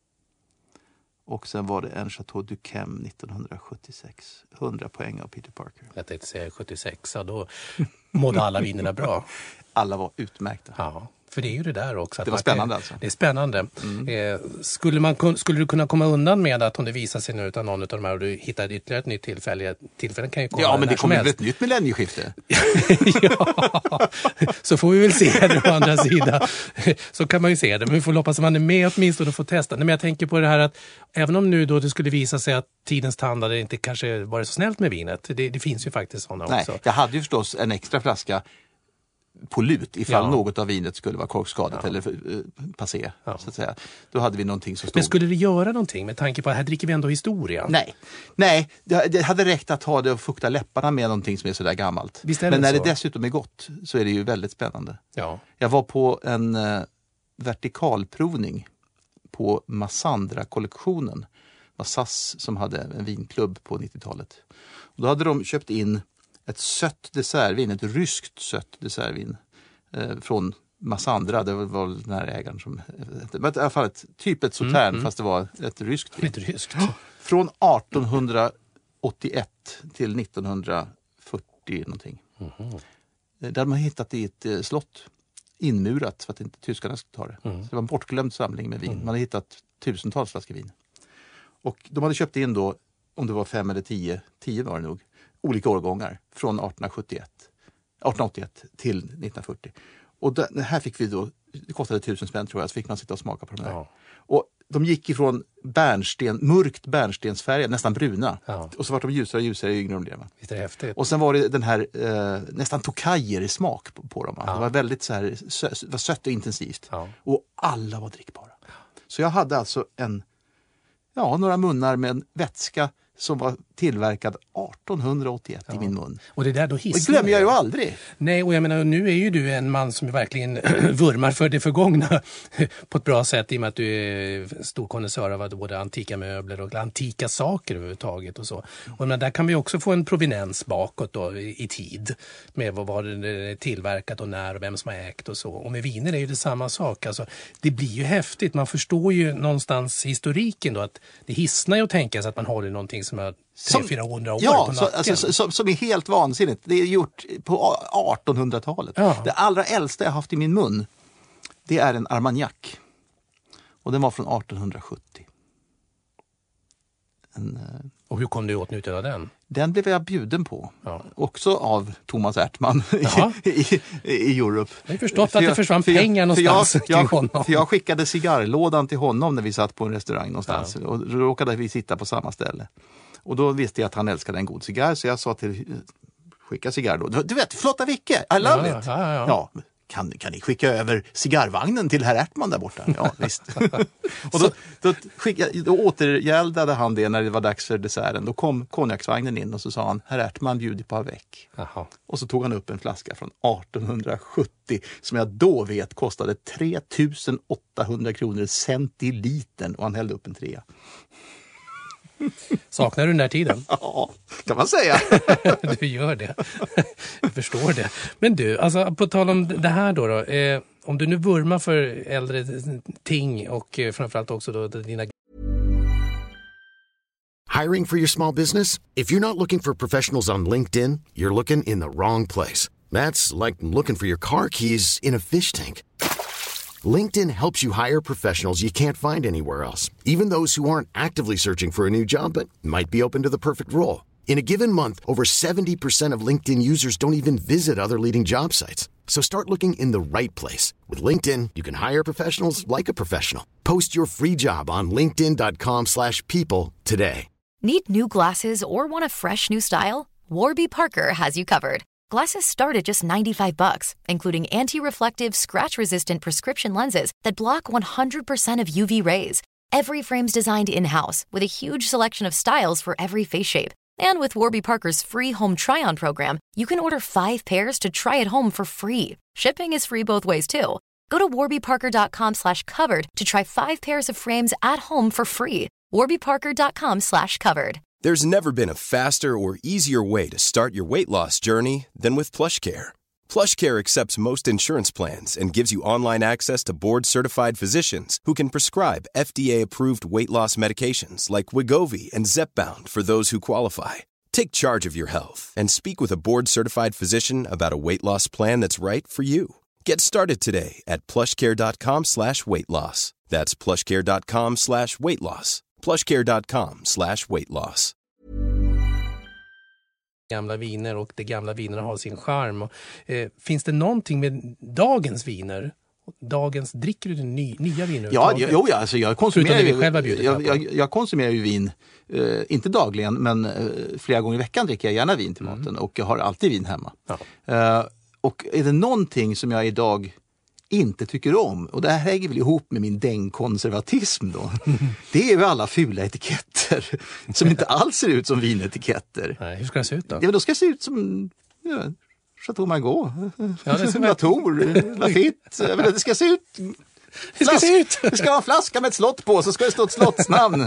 E: Och sen var det en Chateau Duquesne nittonhundrasjuttiosex. hundra poäng av Peter Parker.
D: Jag tänkte säga sjuttiosex, så då mådde alla vinerna bra.
E: Alla var utmärkta.
D: Ja. För det är ju det där också. Att
E: det var spännande alltså.
D: Det är spännande. Mm. Eh, skulle, man, skulle du kunna komma undan med att om det visar sig nu utan någon av de här och du hittar ytterligare ett nytt tillfälle, tillfällen kan ju komma.
E: Ja, men det kommer väl ett nytt millennieskifte.
D: Ja, så får vi väl se det på andra sidan. Så kan man ju se det, men vi får hoppas att man är med åtminstone och får testa. Men jag tänker på det här att även om nu då det skulle visa sig att tidens tand hade inte kanske varit så snällt med vinet. Det, det finns ju faktiskt sådana
E: Nej,
D: också.
E: Jag hade ju förstås en extra flaska på lut ifall ja. något av vinet skulle vara korkskadat ja. eller uh, passé, ja. så att säga. Då hade vi någonting som stod.
D: Men skulle det göra någonting med tanke på att här dricker vi ändå historia?
E: Nej, Nej det, det hade räckt att ha det och fukta läpparna med någonting som är sådär gammalt. Men när så? det dessutom är gott så är det ju väldigt spännande. Ja. Jag var på en uh, vertikalprovning på Massandra-kollektionen. Massas som hade en vinklubb på nittiotalet. Och då hade de köpt in ett sött dessertvin, ett ryskt sött dessertvin eh, från Massandra, det var, var den här ägaren som, men i alla fall ett, typ ett Sautern, mm, fast det var ett ryskt vin.
D: Ett ryskt.
E: Från artonhundraåttioett till nittonhundrafyrtio någonting. Mm. Där hade man hittat i ett eh, slott, inmurat för att inte tyskarna skulle ta det. Mm. Så det var en bortglömd samling med vin. Mm. Man hade hittat tusentals flaskor vin. Och de hade köpt in då, om det var fem eller tio, tio var det nog, olika årgångar från artonhundrasjuttioett, artonhundraåttioett till nittonhundrafyrtio. Och det här fick vi då, det kostade tusen spänn tror jag, så fick man sitta och smaka på de där. Ja. Och de gick ifrån bärnsten, mörkt bärnstensfärg, nästan bruna. Ja. Och så var de ljusare och ljusare yngre de blev.
D: Visst är det häftigt.
E: Och sen var det den här eh, nästan tokajer i smak på, på dem. Ja. Det var väldigt så här, sö, var sött och intensivt. Ja. Och alla var drickbara. Så jag hade alltså en, ja, några munnar med en vätska som var tillverkad artonhundraåttioett ja. i min mun.
D: Och det där då hissar.
E: Och det glömmer jag ju aldrig.
D: Nej, och jag menar, nu är ju du en man som verkligen vurmar för det förgångna på ett bra sätt i och med att du är stor konnässör av både antika möbler och antika saker överhuvudtaget och så. Och men där kan vi också få en provenens bakåt då i, i tid med vad var det tillverkat och när och vem som har ägt och så. Och med viner är ju det samma sak. Alltså, det blir ju häftigt. Man förstår ju någonstans historiken då att det hissnar ju att tänka sig att man håller någonting som är tre fyrahundra år
E: ja,
D: på
E: så, alltså, som, som är helt vansinnigt. Det är gjort på artonhundratalet. Ja. Det allra äldsta jag haft i min mun, det är en Armagnac. Och den var från artonhundrasjuttio. En,
D: och hur kom du åtnjuta av den?
E: Den blev jag bjuden på. Ja. Också av Thomas Ärtman i, i, i Europe.
D: Jag har förstått för att det försvann jag, pengar någonstans
E: för jag, jag, för jag skickade cigarrlådan till honom när vi satt på en restaurang någonstans. Ja. Och då råkade vi sitta på samma ställe. Och då visste jag att han älskade en god cigarr, så jag sa till skicka cigarr då. Du vet, flotta Vicke, I love ja, it. Ja, ja, ja. ja kan, kan ni skicka över cigarrvagnen till herr Ärtman där borta? Ja, visst. Och då, då, skicka, då återgäldade han det när det var dags för desserten. Då kom konjaksvagnen in och så sa han, herr Ärtman bjuder på avec. Aha. Och så tog han upp en flaska från artonhundrasjuttio som jag då vet kostade tre tusen åttahundra kronor centilitern, och han hällde upp en trea.
D: Saknar du den där tiden?
E: Ja, kan man säga.
D: Du gör det. Jag förstår det. Men du, alltså på tal om det här då, då eh, om du nu vurmar för äldre ting och eh, framförallt också då dina...
F: Hiring for your small business? If you're not looking for professionals on LinkedIn, you're looking in the wrong place. That's like looking for your car keys in a fish tank. LinkedIn helps you hire professionals you can't find anywhere else, even those who aren't actively searching for a new job but might be open to the perfect role. In a given month, over seventy percent of LinkedIn users don't even visit other leading job sites. So start looking in the right place. With LinkedIn, you can hire professionals like a professional. Post your free job on linkedin dot com slash people today.
A: Need new glasses or want a fresh new style? Warby Parker has you covered. Glasses start at just ninety-five bucks, including anti-reflective, scratch-resistant prescription lenses that block one hundred percent of U V rays. Every frame's designed in-house with a huge selection of styles for every face shape. And with Warby Parker's free home try-on program, you can order five pairs to try at home for free. Shipping is free both ways, too. Go to warby parker dot com slash covered to try five pairs of frames at home for free. warby parker dot com slash covered.
G: There's never been a faster or easier way to start your weight loss journey than with PlushCare. PlushCare accepts most insurance plans and gives you online access to board-certified physicians who can prescribe F D A-approved weight loss medications like Wegovy and Zepbound for those who qualify. Take charge of your health and speak with a board-certified physician about a weight loss plan that's right for you. Get started today at plushcare.com slash weight loss. That's plushcare.com slash weight loss. plushcare.com slash weight loss.
D: Gamla viner och de gamla vinerna har sin charm. Och, eh, finns det någonting med dagens viner? Dagens, dricker du ny, nya viner?
E: Ja, jo, ja, alltså jag konsumerar ju, jag,
D: jag,
E: jag, jag konsumerar ju vin, eh, inte dagligen, men eh, flera gånger i veckan dricker jag gärna vin till maten mm. och jag har alltid vin hemma. Ja. Eh, och är det någonting som jag idag inte tycker om, och det här hänger väl ihop med min dängkonservatism då, det är ju alla fula etiketter som inte alls ser ut som vinetiketter.
D: Nej, hur ska det se ut då?
E: Ja, då ska det se ut som ja, Chateau Margaux,
D: ja, det
E: Latour, Lafite, det ska se ut
D: det ska se ut.
E: Det ska vara en flaska med ett slott på, så ska det stå ett slottsnamn.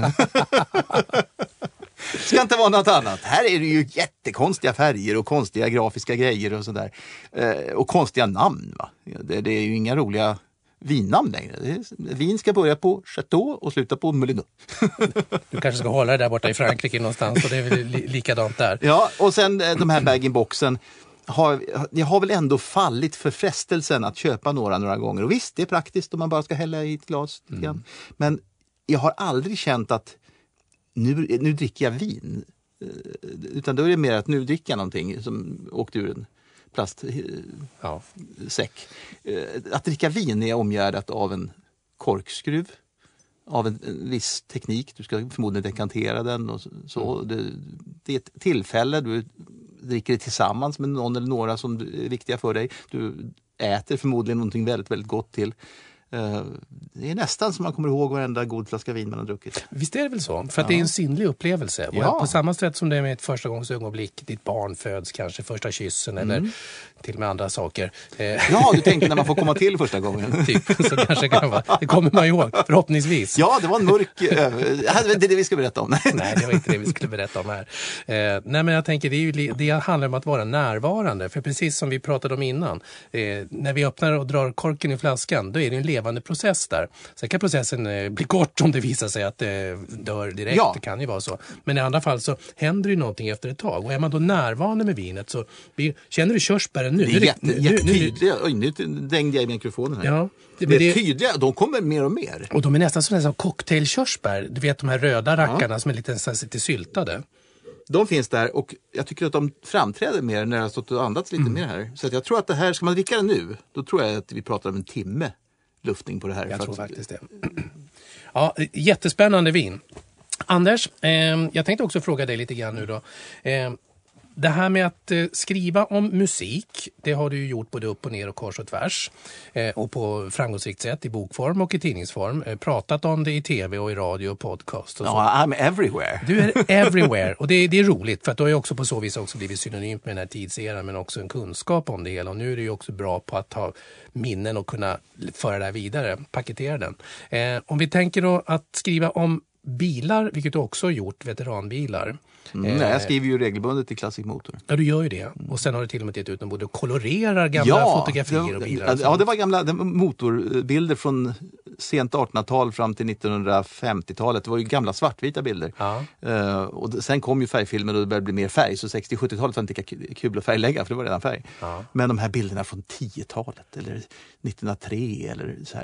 E: Det ska inte vara något annat. Här är det ju jättekonstiga färger och konstiga grafiska grejer och sådär. Eh, och konstiga namn, va? Det, det är ju inga roliga vinnamn längre. Det är, vin ska börja på Chateau och sluta på Molineux.
D: Du kanske ska hålla det där borta i Frankrike någonstans, och det är väl li- likadant där.
E: Ja, och sen de här bag-in-boxen. Har, jag har väl ändå fallit för frestelsen att köpa några några gånger. Och visst, det är praktiskt om man bara ska hälla i ett glas. Mm. Men jag har aldrig känt att nu, nu dricker jag vin. Utan då är det mer att nu dricker jag någonting som åkte ur en plastsäck. Ja. Att dricka vin är omgärdat av en korkskruv. Av en, en viss teknik. Du ska förmodligen dekantera den. Och så. så det, det är ett tillfälle. Du dricker det tillsammans med någon eller några som är viktiga för dig. Du äter förmodligen någonting väldigt, väldigt gott till. Det är nästan som man kommer ihåg varenda god flaska vin man har druckit.
D: Visst är det väl så? För att ja. det är en sinnlig upplevelse. Ja. På samma sätt som det är med ett första gångs ögonblick. Ditt barn föds, kanske första kyssen mm. eller till och med andra saker.
E: Ja, du tänker när man får komma till första gången.
D: Typ, så kanske kan vara. Det kommer man ihåg, förhoppningsvis.
E: Ja, det var en mörk... det är det vi ska berätta om.
D: Nej, det var inte det vi skulle berätta om här. Eh, nej, men jag tänker, det, är ju, det handlar om att vara närvarande. För precis som vi pratade om innan. Eh, när vi öppnar och drar korken i flaskan, då är det en levande process där. Sen kan processen eh, bli kort om det visar sig att det dör direkt. Ja. Det kan ju vara så. Men i andra fall så händer ju någonting efter ett tag. Och är man då närvarande med vinet så blir, känner du körsbären nu?
E: Det är jätte, nu, jättetydliga. Oj, nu dängde jag i mikrofonen här. Ja, det, det är det, tydliga. De kommer mer och mer.
D: Och de är nästan som cocktailkörsbär. Du vet de här röda rackarna ja. som är lite, så, lite syltade.
E: De finns där och jag tycker att de framträder mer när jag har stått och andats lite mm. mer här. Så att jag tror att det här, ska man dricka det nu, då tror jag att vi pratar om en timme luftning på det här.
D: Jag tror
E: att...
D: faktiskt det. Ja, jättespännande vin. Anders, eh, jag tänkte också fråga dig lite grann nu då. Eh, det här med att eh, skriva om musik, det har du ju gjort både upp och ner och kors och tvärs. Eh, och på framgångsrikt sätt i bokform och i tidningsform. Eh, pratat om det i tv och i radio och podcast. Och
E: så. Ja, I'm everywhere.
D: Du är everywhere. Och det, det är roligt för att du har ju också på så vis också blivit synonymt med den här tidseran, men också en kunskap om det hela. Och nu är du ju också bra på att ha minnen och kunna föra det här vidare, paketera den. Eh, om vi tänker då att skriva om bilar, vilket du också har gjort, veteranbilar.
E: Mm, eh, jag skriver ju regelbundet i Classic Motor.
D: Ja, du gör ju det. Och sen har du till och med gett ut en både och kolorerar gamla ja, fotografier och bilar. Och
E: ja, det var gamla det var motorbilder från sent artonhundratal fram till nittonhundrafemtiotalet. Det var ju gamla svartvita bilder. Ja. Uh, och sen kom ju färgfilmen och det började bli mer färg. Så sextio-sjuttiotalet var inte kul att färglägga, för det var redan färg. Ja. Men de här bilderna från tiotalet eller nittonhundratre eller så här,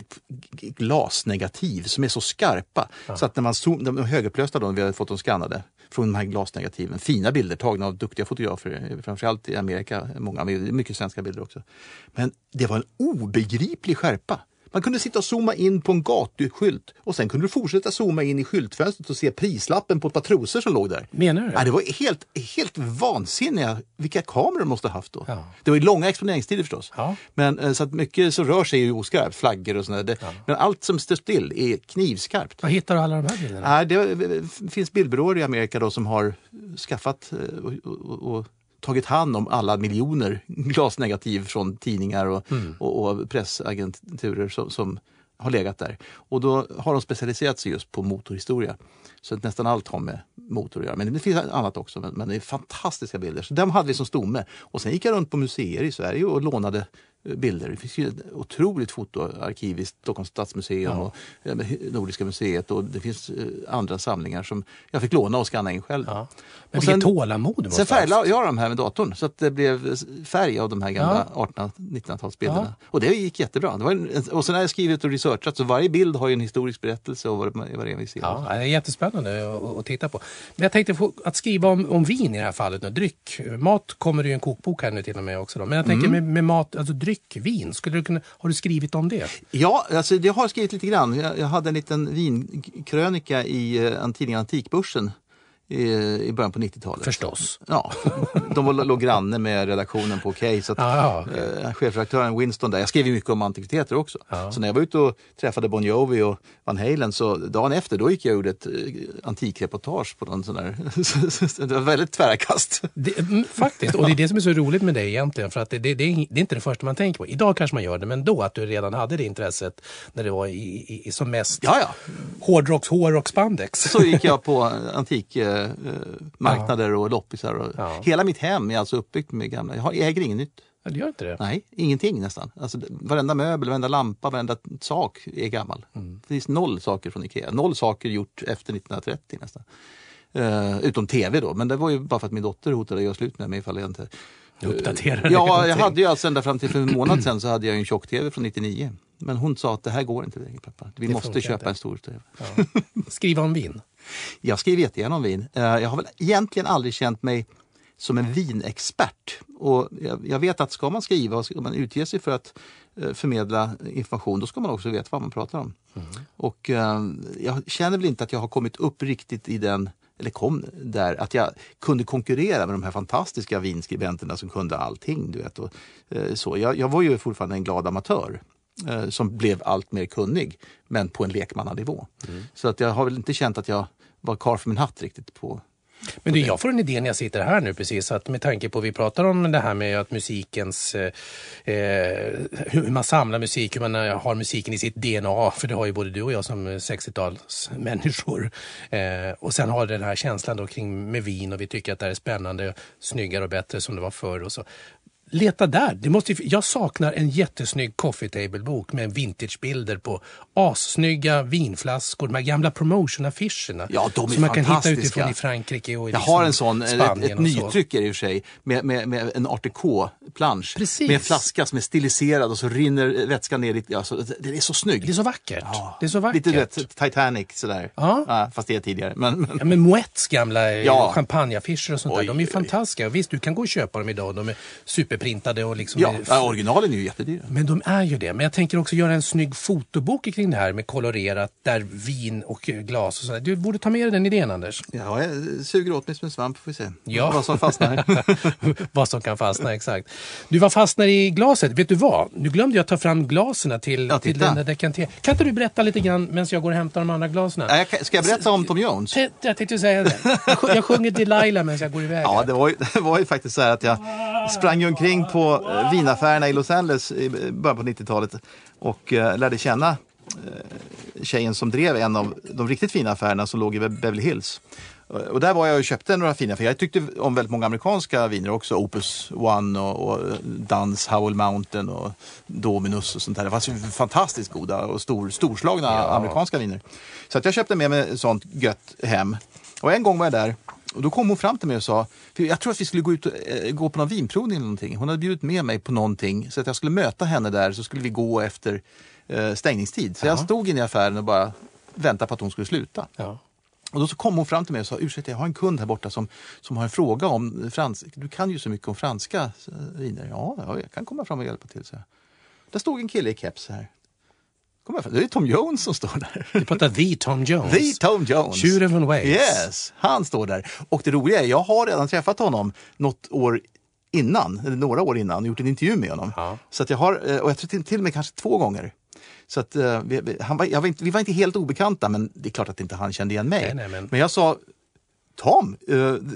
E: glasnegativ som är så skarpa. Ja. Så att när man zoom, de högerplösta då, vi hade fått dem skannade från de här glasnegativen. Fina bilder tagna av duktiga fotografer, framförallt i Amerika. Många, mycket svenska bilder också. Men det var en obegriplig skärpa. Man kunde sitta och zooma in på en gatuskylt och sen kunde du fortsätta zooma in i skyltfönstret och se prislappen på ett par trosor som låg där.
D: Menar du?
E: Ja, det var helt, helt vansinniga vilka kameror de måste ha haft då.
D: Ja.
E: Det var ju långa exponeringstider förstås.
D: Ja.
E: Men så att mycket som rör sig är ju oskarpt, flaggor och sådär. Ja. Men allt som står still är knivskarpt.
D: Vad hittar du alla de här bilderna?
E: Ja, det finns bildbyråer i Amerika då som har skaffat och, och, och tagit hand om alla miljoner glasnegativ från tidningar och, mm. och, och pressagenturer som, som har legat där. Och då har de specialiserat sig just på motorhistoria. Så att nästan allt har med motor att göra. Men det finns annat också, men, men det är fantastiska bilder. Så de hade vi som stomme. Och sen gick jag runt på museer i Sverige och lånade bilder. Det finns ju ett otroligt fotoarkiv i Stockholms stadsmuseum ja. och Nordiska museet och det finns andra samlingar som jag fick låna och skanna in själv. Ja.
D: Men och sen tålamod.
E: Sen färglade jag de här med datorn så att det blev färg av de här gamla ja. artonhundra-nittonhundratalsbilderna. Ja. Och det gick jättebra. Det var en, och sen har jag skrivit och researchat så varje bild har ju en historisk berättelse och vad, vad det är vi ser.
D: Ja, det är jättespännande att, att titta på. Men jag tänkte få, att skriva om, om vin i det här fallet nu. Dryck. Mat kommer det ju en kokbok här nu till och med också då. Men jag tänker mm. med, med mat, alltså dryck. Vin. Skulle du kunna, har du skrivit om det?
E: Ja, alltså jag har skrivit lite grann. Jag, jag hade en liten vinkrönika i uh, tidningen Antikbörsen i, i början på nittiotalet.
D: Förstås.
E: Ja, de var, låg granne med redaktionen på Okej. Så att ah, okay. uh, chefredaktören Winston där, jag skrev ju mycket om antikviteter också. Ah. Så när jag var ute och träffade Bon Jovi och Van Halen så dagen efter då gick jag ut ett uh, antikreportage på någon sån där. Det var väldigt tvära kast.
D: Det, faktiskt, och det är det som är så roligt med det egentligen för att det, det, det, är, det är inte det första man tänker på. Idag kanske man gör det, men då att du redan hade det intresset när det var i, i, i som mest
E: ja, ja.
D: hårdrocks, hårdrockspandex.
E: Så gick jag på antik uh, marknader ja. och loppisar. Och ja. Hela mitt hem är alltså uppbyggt med gamla. Jag, har, jag äger inget nytt.
D: Ja, det gör inte det?
E: Nej, ingenting nästan. Alltså, varenda möbel, varenda lampa, varenda sak är gammal. Mm. Det finns noll saker från Ikea. Noll saker gjort efter nittonhundratrettio nästan. Uh, utom tv då. Men det var ju bara för att min dotter hotade att göra slut med mig ifall jag inte...
D: Uppdaterade
E: uh, ja, jag hade ju alltså ända fram till för en månad sedan så hade jag en tjock-tv från nittionio. Men hon sa att det här går inte längre, pappa. Vi det måste köpa inte. En stor tv.
D: Ja. Skriva om vin.
E: Jag skriver jättegärna om vin. Jag har väl egentligen aldrig känt mig som en vinexpert. Och jag vet att ska man skriva och ska man utge sig för att förmedla information, då ska man också veta vad man pratar om. Mm. Och jag känner väl inte att jag har kommit upp riktigt i den, eller kom där, att jag kunde konkurrera med de här fantastiska vinskribenterna som kunde allting, du vet. Och, så. Jag, jag var ju fortfarande en glad amatör som blev allt mer kunnig, men på en lekmannanivå. Mm. Så att jag har väl inte känt att jag var karl för min hatt riktigt på.
D: Men du, jag får en idé när jag sitter här nu precis, att med tanke på, vi pratar om det här med att musikens, eh, hur man samlar musik, hur man har musiken i sitt D N A, för det har ju både du och jag som sextiotalsmänniskor. Eh, och sen har den här känslan då kring med vin och vi tycker att det är spännande, snyggare och bättre som det var förr och så. Leta där. Det måste, jag saknar en jättesnygg coffee table-bok med vintagebilder på assnygga vinflaskor, de här gamla promotion-affischerna.
E: Ja, de är
D: som man kan hitta
E: fantastiska.
D: Utifrån i Frankrike och i
E: jag har en sån,
D: Spanien
E: ett, ett nytryck är det i och för sig, med, med, med en art déco-plansch.
D: Precis.
E: Med en flaska som är stiliserad och så rinner vätskan ner lite. Ja, så, det är så snyggt.
D: Det är så vackert. Ja. Det är så vackert.
E: Lite rätt Titanic sådär. Ja. Ja, fast det är tidigare. Men, men...
D: Ja, men Moets gamla
E: ja.
D: champagneaffischer och sånt
E: Oj,
D: där, de är ju
E: oj,
D: fantastiska. Visst, du kan gå och köpa dem idag. De är superprintade och liksom...
E: Ja,
D: är...
E: ja, originalen är ju jättedyra.
D: Men de är ju det. Men jag tänker också göra en snygg fotobok kring det här med kolorerat, där vin och glas och sådär. Du borde ta med dig den idén, Anders.
E: Ja, jag suger åt mig som en svamp, får vi se.
D: Ja.
E: Vad som fastnar.
D: Vad som kan fastna, exakt. Du var fastnar i glaset. Vet du vad? Nu glömde jag ta fram glaserna till,
E: ja,
D: till den där dekanteringen. Kan inte du berätta lite grann medan jag går och hämtar de andra glaserna?
E: Ja, jag, ska jag berätta om Tom Jones?
D: Jag, jag tänkte säga det. Jag, jag sjunger Delilah medan jag går iväg.
E: Ja, det var, ju, det var ju faktiskt så här att jag sprang omkring på eh, vinaffärerna i Los Angeles i början på nittiotalet och eh, lärde känna eh, tjejen som drev en av de riktigt fina affärerna som låg i Beverly Hills. Och där var jag och köpte några fina, för jag tyckte om väldigt många amerikanska viner också. Opus One och, och Duns Howell Mountain och Dominus och sånt där. Det var fantastiskt goda och stor, storslagna ja. amerikanska viner. Så att jag köpte med mig sånt gött hem. Och en gång var jag där och då kom hon fram till mig och sa, för jag tror att vi skulle gå ut och, äh, gå på någon vinprovning eller någonting. Hon hade bjudit med mig på någonting så att jag skulle möta henne där, så skulle vi gå efter eh, stängningstid. Så ja. jag stod inne i affären och bara väntade på att hon skulle sluta. Ja. Och då så kom hon fram till mig och sa, ursäkta, jag har en kund här borta som, som har en fråga om franska. Du kan ju så mycket om franska viner. Ja, ja, jag kan komma fram och hjälpa till. Så här. Där stod en kille i keps här. Kom här, det är Tom Jones som står där.
D: Du pratar The Tom Jones.
E: The Tom Jones.
D: Tjuren från Wales.
E: Yes, han står där. Och det roliga är, jag har redan träffat honom något år innan, eller några år innan, och gjort en intervju med honom. Ja. Så att jag har, och jag tror till, till och med kanske två gånger. Så att uh, vi, han var, jag var inte, vi var inte helt obekanta, men det är klart att inte han kände igen mig. Nej, nej, men... men jag sa, Tom, uh,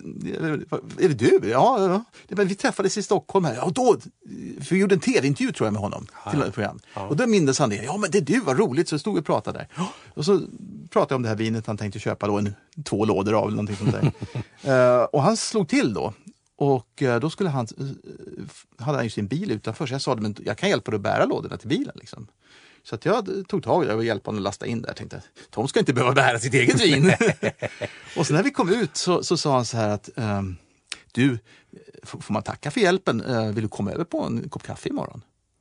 E: är det du? Ja, ja. Vi träffades i Stockholm här. Ja, då, för vi gjorde en tv-intervju tror jag med honom. Ja. Till ett program. Ja. Och då mindes han det. Ja, men det är du, vad roligt. Så stod vi och pratade där. Och så pratade jag om det här vinet han tänkte köpa då en, två lådor av eller någonting sånt där. uh, och han slog till då. Och uh, då skulle han, uh, hade han ju sin bil utanför. Så jag sa, men jag kan hjälpa dig att bära lådorna till bilen liksom. Så att jag tog tag i det och hjälpte honom att lasta in där. Jag tänkte, Tom ska inte behöva bära sitt eget vin. Och så när vi kom ut så, så sa han så här att um, du, får man tacka för hjälpen? Uh, vill du komma över på en kopp kaffe imorgon?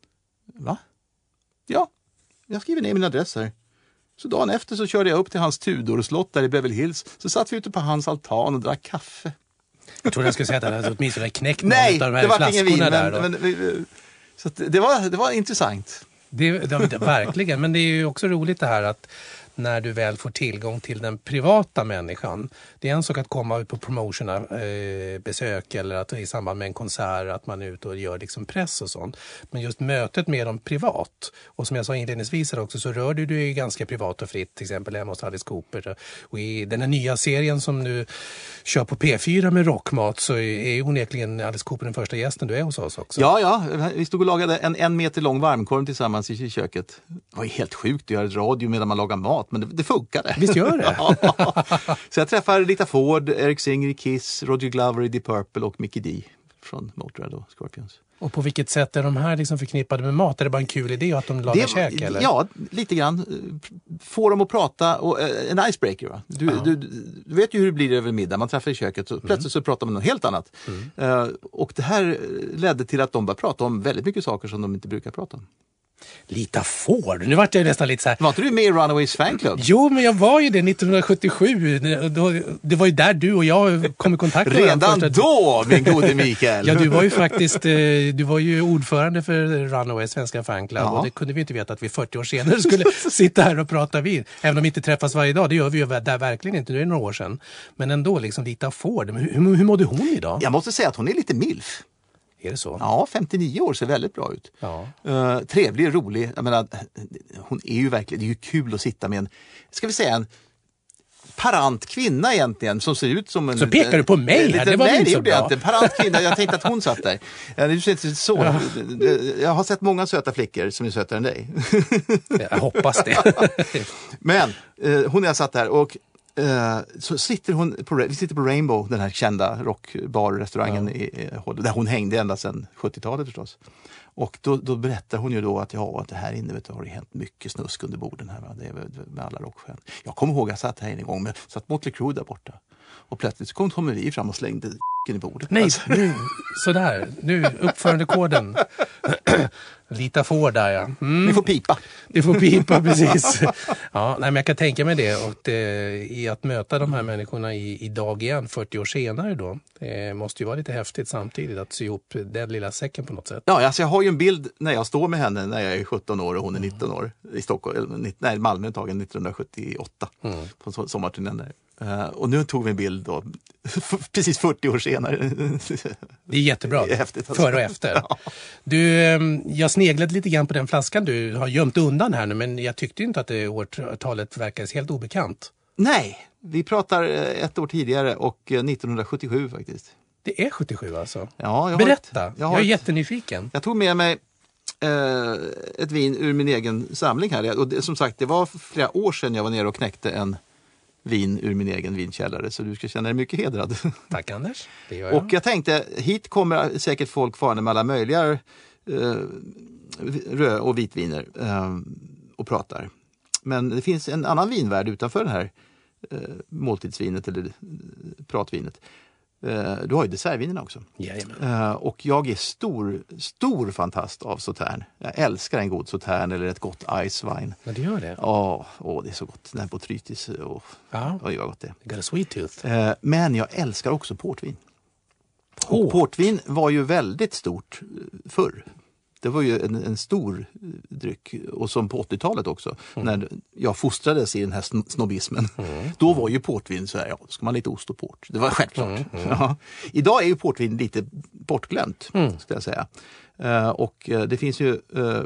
E: Va? Ja, jag skriver ner min adress här. Så dagen efter så körde jag upp till hans Tudor-slott där i Beverly Hills. Så satt vi ute på hans altan och drack kaffe.
D: Jag trodde jag skulle säga att han hade åtminstone knäckt någon
E: Nej,
D: av de här
E: det var
D: flaskorna
E: ingen vin,
D: där.
E: Men, men, så att det, var, det var intressant.
D: Det, det, verkligen, men det är ju också roligt det här att när du väl får tillgång till den privata människan. Det är en sak att komma ut på promotiona eh, besök eller att i samband med en konsert att man är ute och gör liksom press och sånt. Men just mötet med dem privat. Och som jag sa inledningsvis också så rör du dig ganska privat och fritt. Till exempel hemma hos Alice Cooper. Och i den här nya serien som nu kör på P fyra med rockmat så är onekligen Alice Cooper den första gästen du är hos oss också.
E: Ja, ja. Vi stod och lagade en en meter lång varmkorv tillsammans i köket. Det var helt sjukt att göra radio medan man lagar mat. Men det, det funkade.
D: Visst gör det?
E: Ja. Så jag träffar Rita Ford, Eric Singer i Kiss, Roger Glover i Deep Purple och Mickey D från Motörhead och Scorpions.
D: Och på vilket sätt är de här liksom förknippade med mat? Är det bara en kul idé att de lagar det, käk? Eller?
E: Ja, lite grann. Får dem att prata. Och, uh, en icebreaker. Va? Du, uh-huh. du, du vet ju hur det blir över middag. Man träffar i köket och mm. plötsligt så pratar man om något helt annat. Mm. Uh, och det här ledde till att de började prata om väldigt mycket saker som de inte brukar prata om.
D: Lita Ford. Nu vart jag nästan lite så här.
E: Var inte du med i Runaways fanclub?
D: Jo, men jag var ju det nittonhundrasjuttiosju. Det var ju där du och jag kom i kontakt med
E: redan första... då, min gode Mikael.
D: Ja, du var ju faktiskt du var ju ordförande för Runaways svenska fanclub. Ja. Och det kunde vi inte veta att vi fyrtio år senare skulle sitta här och prata vid. Även om vi inte träffas varje dag. Det gör vi ju där verkligen inte. Det är några år sedan. Men ändå, liksom Lita Ford. Men hur, hur mådde hon idag?
E: Jag måste säga att hon är lite milf.
D: Är det så?
E: Ja, femtionio år ser väldigt bra ut. Ja. Uh, trevlig, rolig. Jag menar, hon är ju verkligen, det är ju kul att sitta med en, ska vi säga en parant kvinna egentligen som ser ut som en...
D: Så pekar du på mig här, det var
E: nej,
D: inte så
E: bra. Nej, det gjorde jag inte. Parant kvinna, jag tänkte att hon satt där. Ja, det är så. Ja. Jag har sett många söta flickor som är sötare än dig.
D: Jag hoppas det.
E: Men uh, hon är satt där och Uh, så sitter hon på, vi sitter på Rainbow, den här kända rockbar-restaurangen ja. i, där hon hängde ända sedan sjuttiotalet förstås. Och då, då berättar hon ju då att, ja, att det här inne vet du, har det hänt mycket snusk under borden här. Va? Det är med alla rockstjärnor. Jag kommer ihåg att jag satt här en gång med satt Motley Crue där borta. Och plötsligt så kom Tommy Lee fram och slängde i bordet.
D: Nej, nu, sådär. Nu, uppförandekoden. Lita Ford där, ja. Mm.
E: Ni får pipa.
D: Det får pipa, precis. Ja, nej, men jag kan tänka mig det. Och det, i att möta de här människorna i, idag igen, fyrtio år senare då. Det måste ju vara lite häftigt samtidigt att sy ihop den lilla säcken på något sätt.
E: Ja, alltså jag har ju en bild när jag står med henne när jag är sjutton år och hon är nitton år. I Stockholm, nej, Malmö tagen nittonhundrasjuttioåtta. Mm. På sommarturnén där. Uh, och nu tog vi en bild då, precis fyrtio år senare.
D: Det är jättebra,
E: det är häftigt, alltså.
D: Före och efter. Ja. Du, jag sneglade lite grann på den flaskan du har gömt undan här nu, men jag tyckte inte att det årtalet verkades helt obekant.
E: Nej, vi pratar ett år tidigare och nittonhundrasjuttiosju faktiskt.
D: Det är sjuttiosju alltså?
E: Ja, jag
D: Berätta,
E: ett,
D: jag, jag är ett, jättenyfiken.
E: Jag tog med mig eh, ett vin ur min egen samling här. Och det, som sagt, det var flera år sedan jag var nere och knäckte en vin ur min egen vinkällare, så du ska känna dig mycket hedrad.
D: Tack Anders, det gör jag.
E: Och jag tänkte, hit kommer säkert folk farande med alla möjliga eh, röd- och vitviner eh, och pratar. Men det finns en annan vinvärld utanför det här eh, måltidsvinet eller pratvinet. Eh, du har ju dessertvinerna också. Eh, och jag är stor, stor fantast av Sautern. Jag älskar en god Sautern eller ett gott Icewine.
D: Men det gör det?
E: Ja, åh, det är så gott. Den här Botrytis. Åh,
D: ja.
E: Oj, vad gott det är.
D: Got a sweet tooth.
E: Eh, men jag älskar också portvin.
D: Oh.
E: Och portvin var ju väldigt stort förr. Det var ju en, en stor dryck, och som på åttiotalet också, mm. när jag fostrades i den här snobbismen. Mm. Då var ju portvin så här, ja, då ska man lite ost och port. Det var självklart. Mm. Mm. Ja. Idag är ju portvin lite bortglömt, mm. ska jag säga. Uh, och uh, det finns ju uh,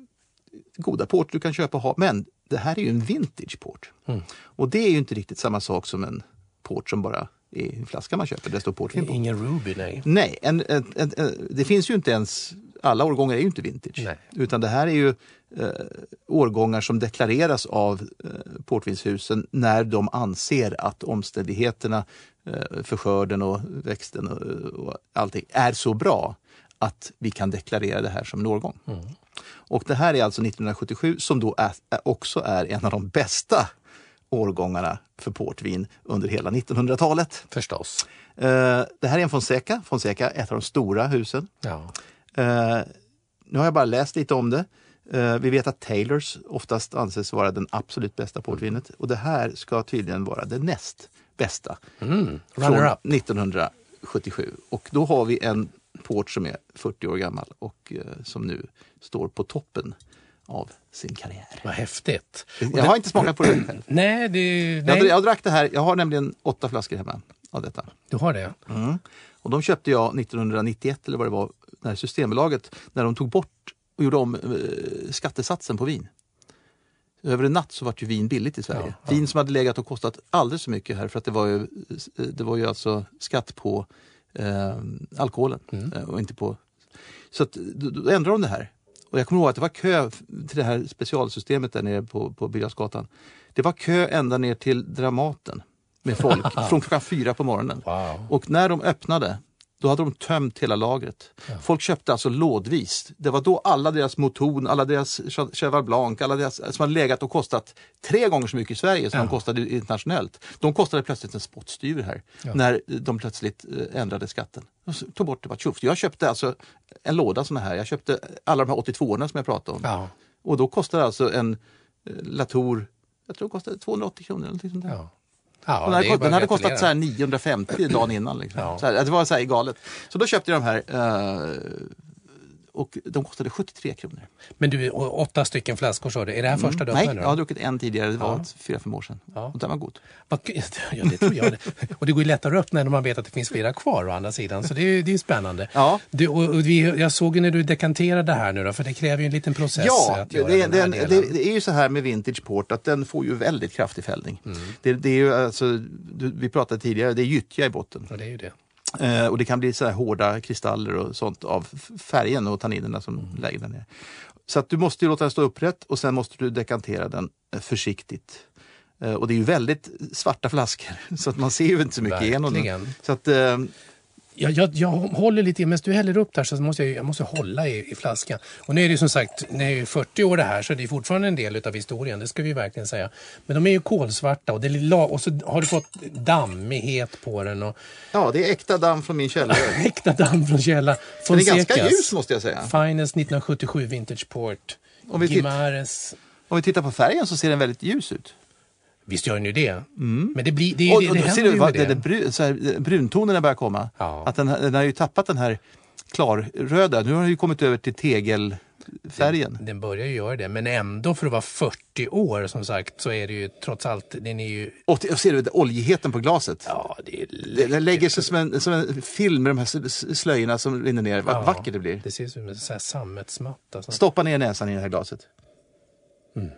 E: goda port du kan köpa och ha, men det här är ju en vintage port. Mm. Och det är ju inte riktigt samma sak som en port som bara är en flaska man köper, det står portvin på.
D: Ingen Ruby, nej.
E: Nej, en, en, en, en, det finns ju inte ens, alla årgångar är ju inte vintage. Nej. Utan det här är ju eh, årgångar som deklareras av eh, portvinshusen när de anser att omständigheterna eh, för skörden och växten och, och allting är så bra att vi kan deklarera det här som en årgång. Mm. Och det här är alltså nittonhundrasjuttiosju som då är, också är en av de bästa årgångarna för portvin under hela nittonhundratalet.
D: Förstås.
E: Uh, det här är en Fonseca. Fonseca, ett av de stora husen. Ja. Uh, nu har jag bara läst lite om det. Uh, vi vet att Taylors oftast anses vara den absolut bästa portvinet. Och det här ska tydligen vara det näst bästa. Mm. Från nittonhundrasjuttiosju. Och då har vi en port som är fyrtio år gammal och uh, som nu står på toppen av sin karriär.
D: Vad häftigt.
E: Jag har det... inte smakat på det själv.
D: Nej, det...
E: Nej. Jag, jag drack det här. Jag har nämligen åtta flaskor hemma av detta.
D: Du har det?
E: Mm. Och de köpte jag nittonhundranittioett eller vad det var, när Systembolaget, när de tog bort och gjorde om eh, skattesatsen på vin. Över en natt så var ju vin billigt i Sverige. Ja, ja. Vin som hade legat och kostat alldeles så mycket här, för att det var ju, det var ju alltså skatt på eh, alkoholen mm. och inte på... Så att, då, då ändrade de det här. Och jag kommer ihåg att det var kö till det här specialsystemet där nere på, på Birger Jarlsgatan. Det var kö ända ner till Dramaten med folk från klockan fyra på morgonen. Wow. Och när de öppnade, då hade de tömt hela lagret. Ja. Folk köpte alltså lådvis. Det var då alla deras Moton, alla deras Cheval Blanc, alla deras som hade legat och kostat tre gånger så mycket i Sverige som ja. de kostade internationellt. De kostade plötsligt en spottstyver här ja. när de plötsligt ändrade skatten. De tog bort det, bara tjufft. Jag köpte alltså en låda såna här. Jag köpte alla de här åttiotvåorna som jag pratade om. Ja. Och då kostade alltså en Latour, jag tror det kostade tvåhundraåttio kronor eller något sånt där. Ja. Ja, den hade, den hade kostat så här niohundrafemtio dagen innan. Liksom. Ja. Så här, det var så här galet. Så då köpte jag de här uh, och de kostade sjuttiotre kronor.
D: Men du, åtta stycken flaskor så, är det här första
E: mm,
D: du
E: Nej, jag har druckit en tidigare, det var ja. fyra, fem år sedan. Ja. Och den var god.
D: Ja, det tror jag. Och det går ju lättare upp när man vet att det finns flera kvar å andra sidan. Så det är, det är spännande. Ja. Du, och, och vi, jag såg ju när du dekanterade här nu då, för det kräver ju en liten process. Ja, att göra det, den
E: det, det är ju så här med vintage port att den får ju väldigt kraftig fällning. Mm. Det, det är ju alltså, vi pratade tidigare, det är gyttja i botten.
D: Och det är ju det.
E: Eh, och det kan bli så här hårda kristaller och sånt av färgen och tanninerna som mm. lägger den ner. Så att du måste ju låta den stå upprätt och sen måste du dekantera den eh, försiktigt. Eh, och det är ju väldigt svarta flaskor så att man ser ju inte så mycket igenom den. Så att... Eh,
D: Jag, jag, jag håller lite, men du häller upp där så måste jag, jag måste hålla i, i flaskan. Och nu är det ju som sagt, när det är fyrtio år det här så det är fortfarande en del av historien, det ska vi verkligen säga. Men de är ju kolsvarta och, det är, och så har du fått dammighet på den. Och,
E: ja, det är äkta damm från min källare.
D: äkta damm från källaren.
E: Den är ganska ljus måste jag säga.
D: Finest nittonhundrasjuttiosju Vintage Port.
E: Om vi, Gimares. Om vi tittar på färgen så ser den väldigt ljus ut.
D: Visst gör den ju det. Mm. Men det blir det,
E: och,
D: det,
E: och
D: det
E: ser
D: du
E: vad det. Det brun, så här, bruntonerna börjar komma. Ja. Att den, den har ju tappat den här klarröda. Nu har den ju kommit över till tegelfärgen.
D: Den, den börjar ju göra det, men ändå för att vara fyrtio år som sagt så är det ju trots allt den är ju.
E: Och, och ser du oljigheten på glaset?
D: Ja, det är
E: läckert. Den lägger sig som en, som en film med de här slöjorna som rinner ner. Vad ja, vackert det blir.
D: Det ser ut som en så här sammetsmatta.
E: Stoppa ner näsan i det här glaset. Mm.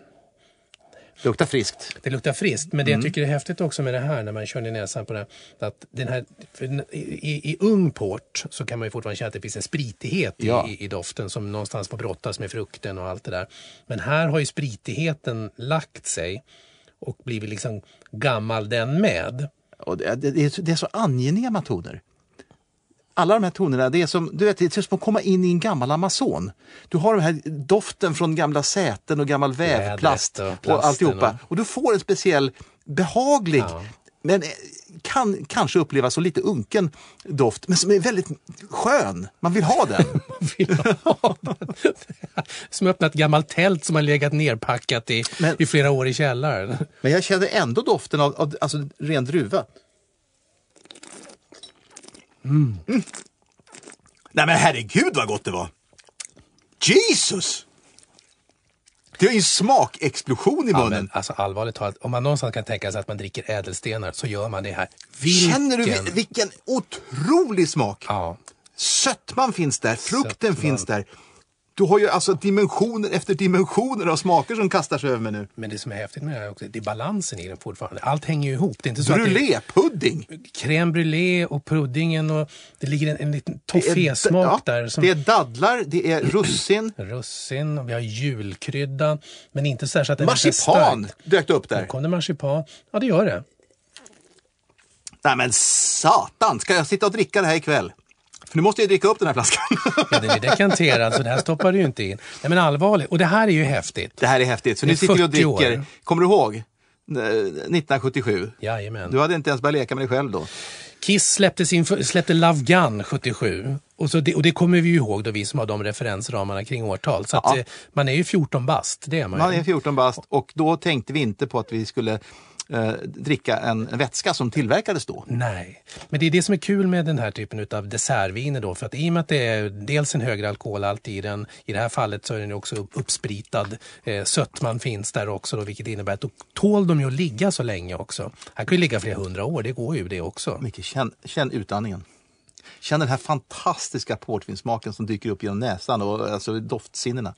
E: Det luktar friskt.
D: Det luktar friskt, men det mm. jag tycker är häftigt också med det här när man kör ner näsan på det att den här, i, i ung port så kan man ju fortfarande känna att det finns en spritighet ja. i, i doften som någonstans får brottas med frukten och allt det där. Men här har ju spritigheten lagt sig och blivit liksom gammal den med.
E: Och det, det, det, är, det är så angenäma toner. Alla de här tonerna, det är som, du vet, det är som att komma in i en gammal Amazon. Du har den här doften från gamla säten och gammal vävplast och, och alltihopa. Och... och du får en speciell behaglig, ja. men kan kanske upplevas som lite unken doft, men som är väldigt skön. Man vill ha den.
D: Vill ha den. Som öppnat ett gammalt tält som har legat nerpackat i, men, i flera år i källaren.
E: Men jag känner ändå doften av, av alltså, ren druva. Mm. Mm. Nej men herregud vad gott det var. Jesus! Det är en smakexplosion i munnen. Ja, men,
D: alltså allvarligt talat, om man någonstans kan tänka sig att man dricker ädelstenar så gör man det här. Vilken...
E: Känner du vilken otrolig smak?
D: Ja.
E: Sötman finns där, frukten
D: Sötman.
E: finns där. Du har ju alltså dimensioner efter dimensioner av smaker som kastar sig över mig nu.
D: Men det som är häftigt med det här också, det är balansen i den fortfarande. Allt hänger ju ihop. Det är inte så
E: brûlé,
D: att det
E: pudding.
D: Crème brûlée och puddingen och det ligger en, en liten toffé-smak
E: ja,
D: där. Som...
E: Det är dadlar, det är russin.
D: russin och vi har julkrydda. Men inte så att det
E: marsipan dök upp där.
D: Nu kom det marsipan. Ja, det gör det.
E: Nej men satan, ska jag sitta och dricka det här ikväll? För nu måste jag dricka upp den här flaskan.
D: Ja, den är dekanterad så det här stoppar du ju inte in. Nej men allvarligt. Och det här är ju häftigt.
E: Det här är häftigt. Så nu sitter vi och dricker. År. Kommer du ihåg? nittonhundrasjuttiosju.
D: Jajamän.
E: Du hade inte ens börjat leka med dig själv då.
D: Kiss släppte, sin, släppte Love Gun sjuttiosju. Och, så det, och det kommer vi ju ihåg då vi som har de referensramarna kring årtal. Så att, eh, man är ju fjorton bast. Det är man,
E: man är fjorton bast och då tänkte vi inte på att vi skulle... Eh, dricka en, en vätska som tillverkades då.
D: Nej, men det är det som är kul med den här typen av dessertviner då, för att i och med att det är dels en högre alkohalt i den, i det här fallet så är den också upp, uppspritad, eh, sötman finns där också då, vilket innebär att då tål de ju att ligga så länge också. Här kan ju ligga flera hundra år, det går ju det också.
E: Mycket, känn, känn utandningen. Känn den här fantastiska portvinsmaken som dyker upp genom näsan och alltså doftsinnena.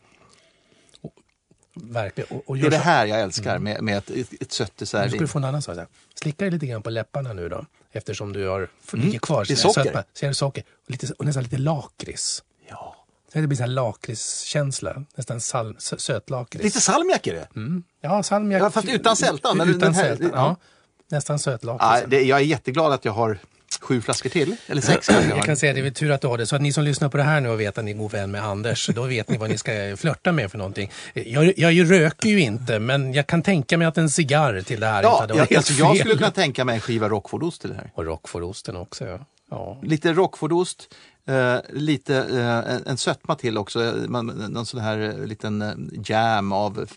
D: Verkligen. Och, och
E: det är det här jag älskar mm. med, med ett, ett, ett sött dessertvin.
D: Nu ska du få en annan sak. Slicka lite grann på läpparna nu då. Eftersom du har mm. ligger kvar.
E: Det är socker.
D: Sötma. Så är det socker. Och, lite, och nästan lite lakrits.
E: Ja.
D: Det blir en lakritskänsla. Nästan sal, sötlakrits.
E: Lite salmiak är det.
D: Mm. Ja, salmiak.
E: Ja, fast utan sältan.
D: Utan
E: den här,
D: sältan, ja. ja. Nästan sötlakrits.
E: Ja, det, jag är jätteglad att jag har sju flaskor till, eller sex.
D: Jag, jag kan säga det är väl tur att du har det. Så att ni som lyssnar på det här nu och vet att ni är god vän med Anders, då vet ni vad ni ska flörta med för någonting. Jag, jag röker ju inte, men jag kan tänka mig att en cigarr till det här
E: ja,
D: inte hade varit
E: jag,
D: helt
E: alltså, jag
D: fel.
E: skulle kunna tänka mig en skiva rockfordost till det här.
D: Och rockfordosten också, ja. ja.
E: Lite rockfordost, eh, lite eh, en, en sötma till också. Man, någon sån här eh, liten eh, jam av eh,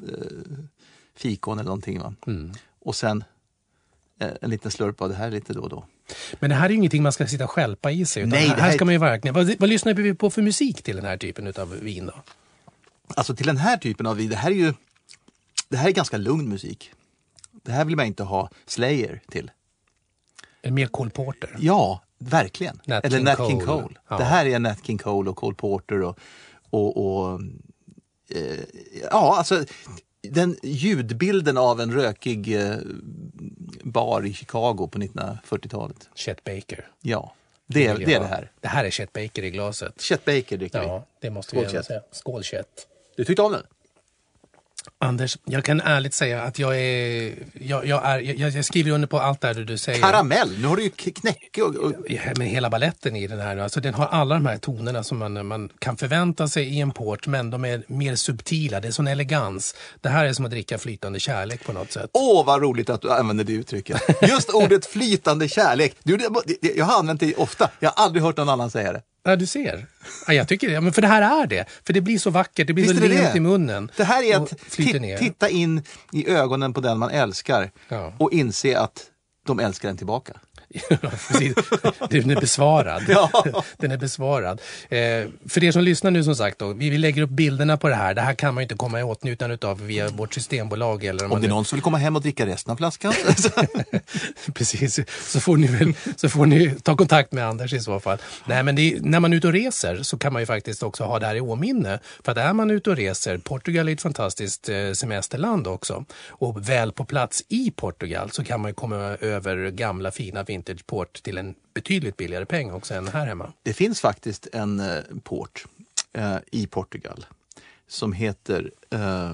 E: fikon eller någonting. Va? Mm. Och sen eh, en liten slurp av det här lite då och då.
D: Men det här är ju ingenting man ska sitta och skälpa i sig. Utan Nej, här, här ska man ju verkligen... Vad, vad lyssnar vi på för musik till den här typen av vin då?
E: Alltså till den här typen av vin, det här är ju... Det här är ganska lugn musik. Det här vill man inte ha Slayer till.
D: En mer Cole Porter?
E: Ja, verkligen.
D: Nat
E: Eller
D: King
E: Nat
D: Cole.
E: King Cole. Ja. Det här är Nat King Cole och Cole Porter och... och, och eh, ja, alltså... Den ljudbilden av en rökig eh, bar i Chicago på nittonhundrafyrtiotalet.
D: Chet Baker.
E: Ja, det är det, är det här.
D: Det här är Chet Baker i glaset.
E: Chet Baker dricker vi.
D: Ja, det måste vi gärna säga. Skål Chet.
E: Du tyckte om den?
D: Anders, jag kan ärligt säga att jag är jag, jag, är, jag, jag skriver under på allt där du säger.
E: Karamell, nu har du ju knäcke och, och...
D: Ja, men hela balletten i den här, alltså den har alla de här tonerna som man, man kan förvänta sig i en port, men de är mer subtila, det är sån elegans. Det här är som att dricka flytande kärlek på något sätt.
E: Åh, oh, vad roligt att du använder det uttrycket. Just ordet flytande kärlek. Du, det, det, jag har använt det ofta, jag har aldrig hört någon annan säga det.
D: Ja, du ser. Ja, jag tycker det. Men för det här är det. För det blir så vackert, det blir Visst så lent i munnen.
E: Det här är att t- titta in i ögonen på den man älskar ja. och inse att de älskar en tillbaka.
D: Ja, precis. Den är besvarad.
E: Ja.
D: Den är besvarad. Eh, för er som lyssnar nu som sagt då, vi, vi lägger upp bilderna på det här. Det här kan man ju inte komma i åtnjutande utav via vårt systembolag. Eller om
E: om det är
D: nu...
E: någon som vill komma hem och dricka resten av flaskan.
D: Precis, så får ni väl så får ni ta kontakt med Anders i så fall. Nej, men det är, när man är ute och reser så kan man ju faktiskt också ha det här i åminne. För att är man ute och reser, Portugal är ett fantastiskt eh, semesterland också. Och väl på plats i Portugal så kan man ju komma över gamla fina vinter port till en betydligt billigare peng också än här hemma.
E: Det finns faktiskt en uh, port uh, i Portugal som heter uh,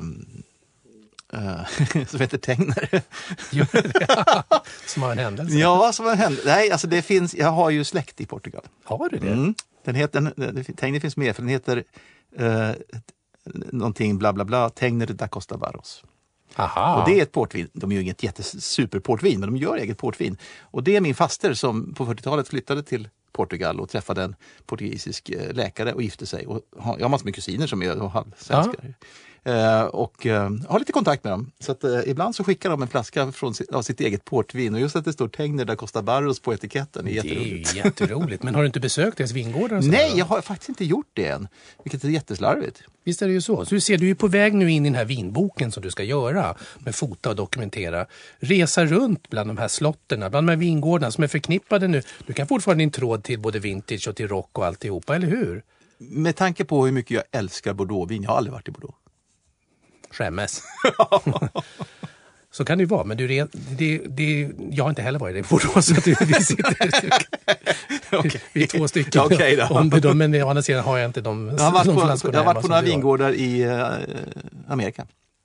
E: uh, som heter Tegner.
D: Som har en händelse.
E: Ja, som har en händelse. Nej, alltså det finns, jag har ju släkt i Portugal.
D: Har du det?
E: Mm. Den heter, Tegner finns med för den heter uh, någonting bla bla bla, Tegner da Costa Barros.
D: Aha.
E: Och det är ett portvin. De är ju inget jättesuperportvin, men de gör eget portvin. Och det är min faster som på fyrtiotalet flyttade till Portugal och träffade en portugisisk läkare och gifte sig. Och jag har massor med kusiner som är halvsvenskar. Uh, och uh, har lite kontakt med dem. Så att, uh, ibland så skickar de en flaska från sitt, av sitt eget portvin. Och just att det står Tegner da Costa Barros på etiketten är jätteroligt.
D: Det är jätteroligt. Men har du inte besökt deras vingårdar?
E: Nej, jag har faktiskt inte gjort det än. Vilket är jätteslarvigt.
D: Visst är det ju så. Så du ser, du är på väg nu in i den här vinboken som du ska göra. Med fota och dokumentera. Resa runt bland de här slotterna, bland de här vingårdarna som är förknippade nu. Du kan fortfarande din tråd till både vintage och till rock och alltihopa, eller hur?
E: Med tanke på hur mycket jag älskar Bordeauxvin. Jag har aldrig varit i Bordeaux.
D: Skämmes. Så kan det ju vara, men du, det, det, det, jag har inte heller varit i Bordeaux, så att vi sitter okay. Vi är två stycken.
E: Okay, då.
D: Om det då, men å andra sidan har jag inte de,
E: jag har varit
D: de
E: på,
D: flaskorna.
E: Jag har varit på några vingårdar i uh, Amerika.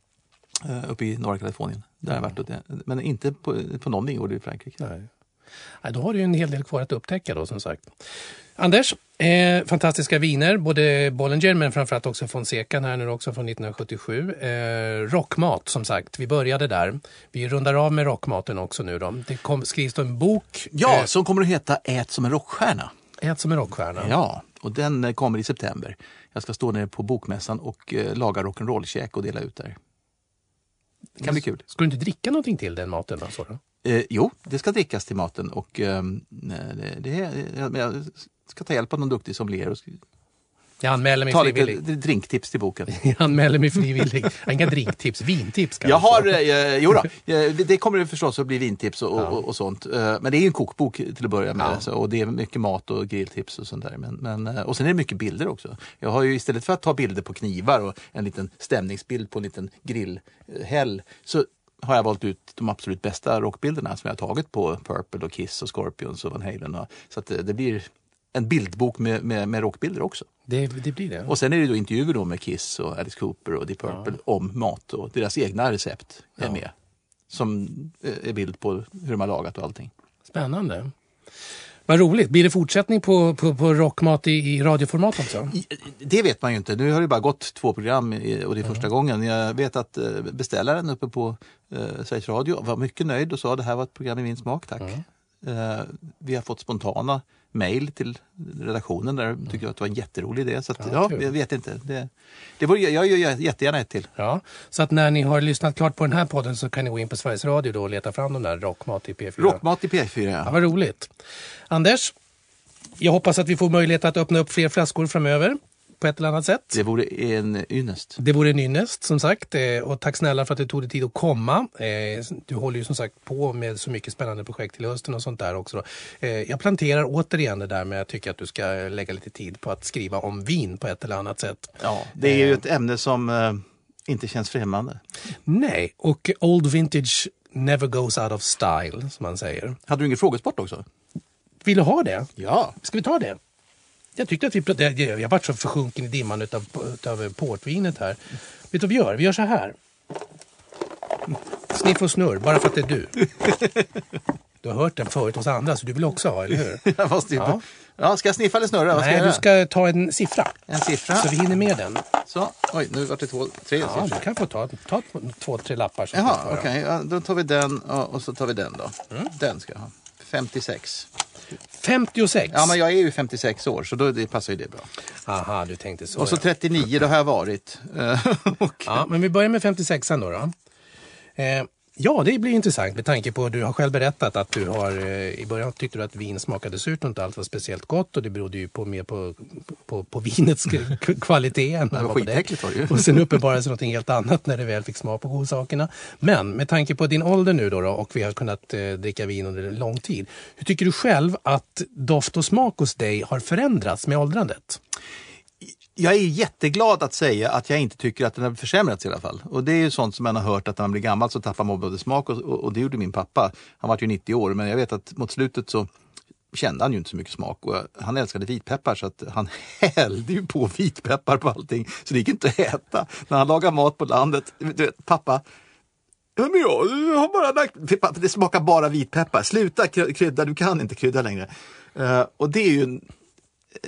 E: Uh, uppe i norra Kalifornien. Där mm. har jag varit, men inte på, på någon vingård i Frankrike.
D: Nej. Nej, då har du ju en hel del kvar att upptäcka då, som sagt. Anders, eh, fantastiska viner, både Bollinger men framförallt också Fonseca här nu också från nittonhundrasjuttiosju. Eh, rockmat som sagt, vi började där. Vi rundar av med rockmaten också nu då. Det kom, skrivs då en bok.
E: Ja,
D: eh,
E: som kommer att heta Ät som en rockstjärna.
D: Ät som en rockstjärna.
E: Ja, och den kommer i september. Jag ska stå nere på bokmässan och eh, laga rock'n'roll-käk och dela ut där. Det kan bli kul.
D: Ska du inte dricka någonting till den maten då? Så då?
E: Eh, jo, det ska drickas till maten och eh, det, det, jag, jag ska ta hjälp av någon duktig sommelier och
D: jag anmäler mig
E: ta
D: frivillig.
E: lite drinktips till boken.
D: Jag anmäler mig frivillig. Inga drinktips, vintips kan
E: jag har, eh, jo då, det kommer förstås att bli vintips och, ja. och, och sånt. Men det är ju en kokbok till att börja med. Ja. Så, och det är mycket mat och grilltips och sånt där. Men, men, och sen är det mycket bilder också. Jag har ju istället för att ta bilder på knivar och en liten stämningsbild på en liten grillhäll så har jag valt ut de absolut bästa rockbilderna som jag har tagit på Purple och Kiss och Scorpions och Van Halen. Och, så att det, det blir en bildbok med, med, med rockbilder också.
D: Det, det blir det.
E: Och sen är det då intervjuer då med Kiss och Alice Cooper och Deep Purple ja. om mat och deras egna recept är ja. med. Som är bild på hur de har lagat och allting.
D: Spännande. Vad roligt. Blir det fortsättning på, på, på rockmat i, i radioformat också?
E: Det vet man ju inte. Nu har det bara gått två program och det är första mm. gången. Jag vet att beställaren uppe på eh, Sveriges Radio var mycket nöjd och sa att det här var ett program i min smak, tack. Mm. Eh, vi har fått spontana mejl till redaktionen där de tycker att det var en jätterolig idé. Så att, ja, ja jag vet inte. Det, det var, jag gör jättegärna ett till.
D: Ja, så att när ni har lyssnat klart på den här podden så kan ni gå in på Sveriges Radio då och leta fram de där rockmat i P fyra.
E: Rockmat i P fyra, ja.
D: Ja, vad roligt. Anders, jag hoppas att vi får möjlighet att öppna upp fler flaskor framöver på ett eller annat sätt.
E: Det vore en ynnest.
D: Det vore en ynnest, som sagt. Och tack snälla för att du tog dig tid att komma. Du håller ju som sagt på med så mycket spännande projekt till hösten och sånt där också. Jag planterar återigen det där med att jag tycker att du ska lägga lite tid på att skriva om vin på ett eller annat sätt.
E: Ja, det är ju ett ämne som eh, inte känns främmande.
D: Nej, och old vintage never goes out of style, som man säger.
E: Hade du ingen frågesport också?
D: Vill du ha det?
E: Ja.
D: Ska vi ta det? Jag tyckte att vi... Jag, jag var så försjunken i dimman utav, utav portvinet här. Vet du vad vi gör? Vi gör så här. Sniff och snurr, bara för att det är du. Du har hört den förut hos andra, så du vill också ha, eller hur?
E: Jag måste ju... Ja. Ja, ska jag sniffa eller snurra? Vad ska
D: Nej,
E: jag
D: du ska ta en siffra.
E: En siffra?
D: Så vi hinner med den.
E: Så, oj, nu var det två, tre
D: ja,
E: siffror.
D: Du kan få ta, ta två, tre lappar.
E: Jaha, okej. Okay. Ja, då tar vi den och så tar vi den då. Mm. Den ska jag ha. femtiosex.
D: femtiosex?
E: Ja, men jag är ju femtiosex år, så då det passar ju det bra.
D: Aha, du tänkte så.
E: Och så trettionio, då har jag varit.
D: och... Ja, men vi börjar med femtiosexan då. då. Eh, ja, det blir intressant med tanke på att du har själv berättat att du har, eh, i början tyckte du att vin smakade surt och inte allt var speciellt gott och det berodde ju på mer på, på, på vinets kvalitet än
E: det var skitäckligt var det ju.
D: Och sen uppenbarades något helt annat när det väl fick smak på godsakerna. Men med tanke på din ålder nu då, då och vi har kunnat eh, dricka vin under en lång tid. Hur tycker du själv att doft och smak hos dig har förändrats med åldrandet?
E: Jag är jätteglad att säga att jag inte tycker att den har försämrats i alla fall. Och det är ju sånt som man har hört att när man blir gammal så tappar man både smak och, och, och det gjorde min pappa. Han var ju nittio år, men jag vet att mot slutet så kände han ju inte så mycket smak. Och han älskade vitpeppar så att han hällde ju på vitpeppar på allting. Så det gick inte att äta. När han lagade mat på landet, du vet, pappa... Ja, men jag har bara lagt... Det smakar bara vitpeppar. Sluta krydda, du kan inte krydda längre. Uh, och det är ju... En,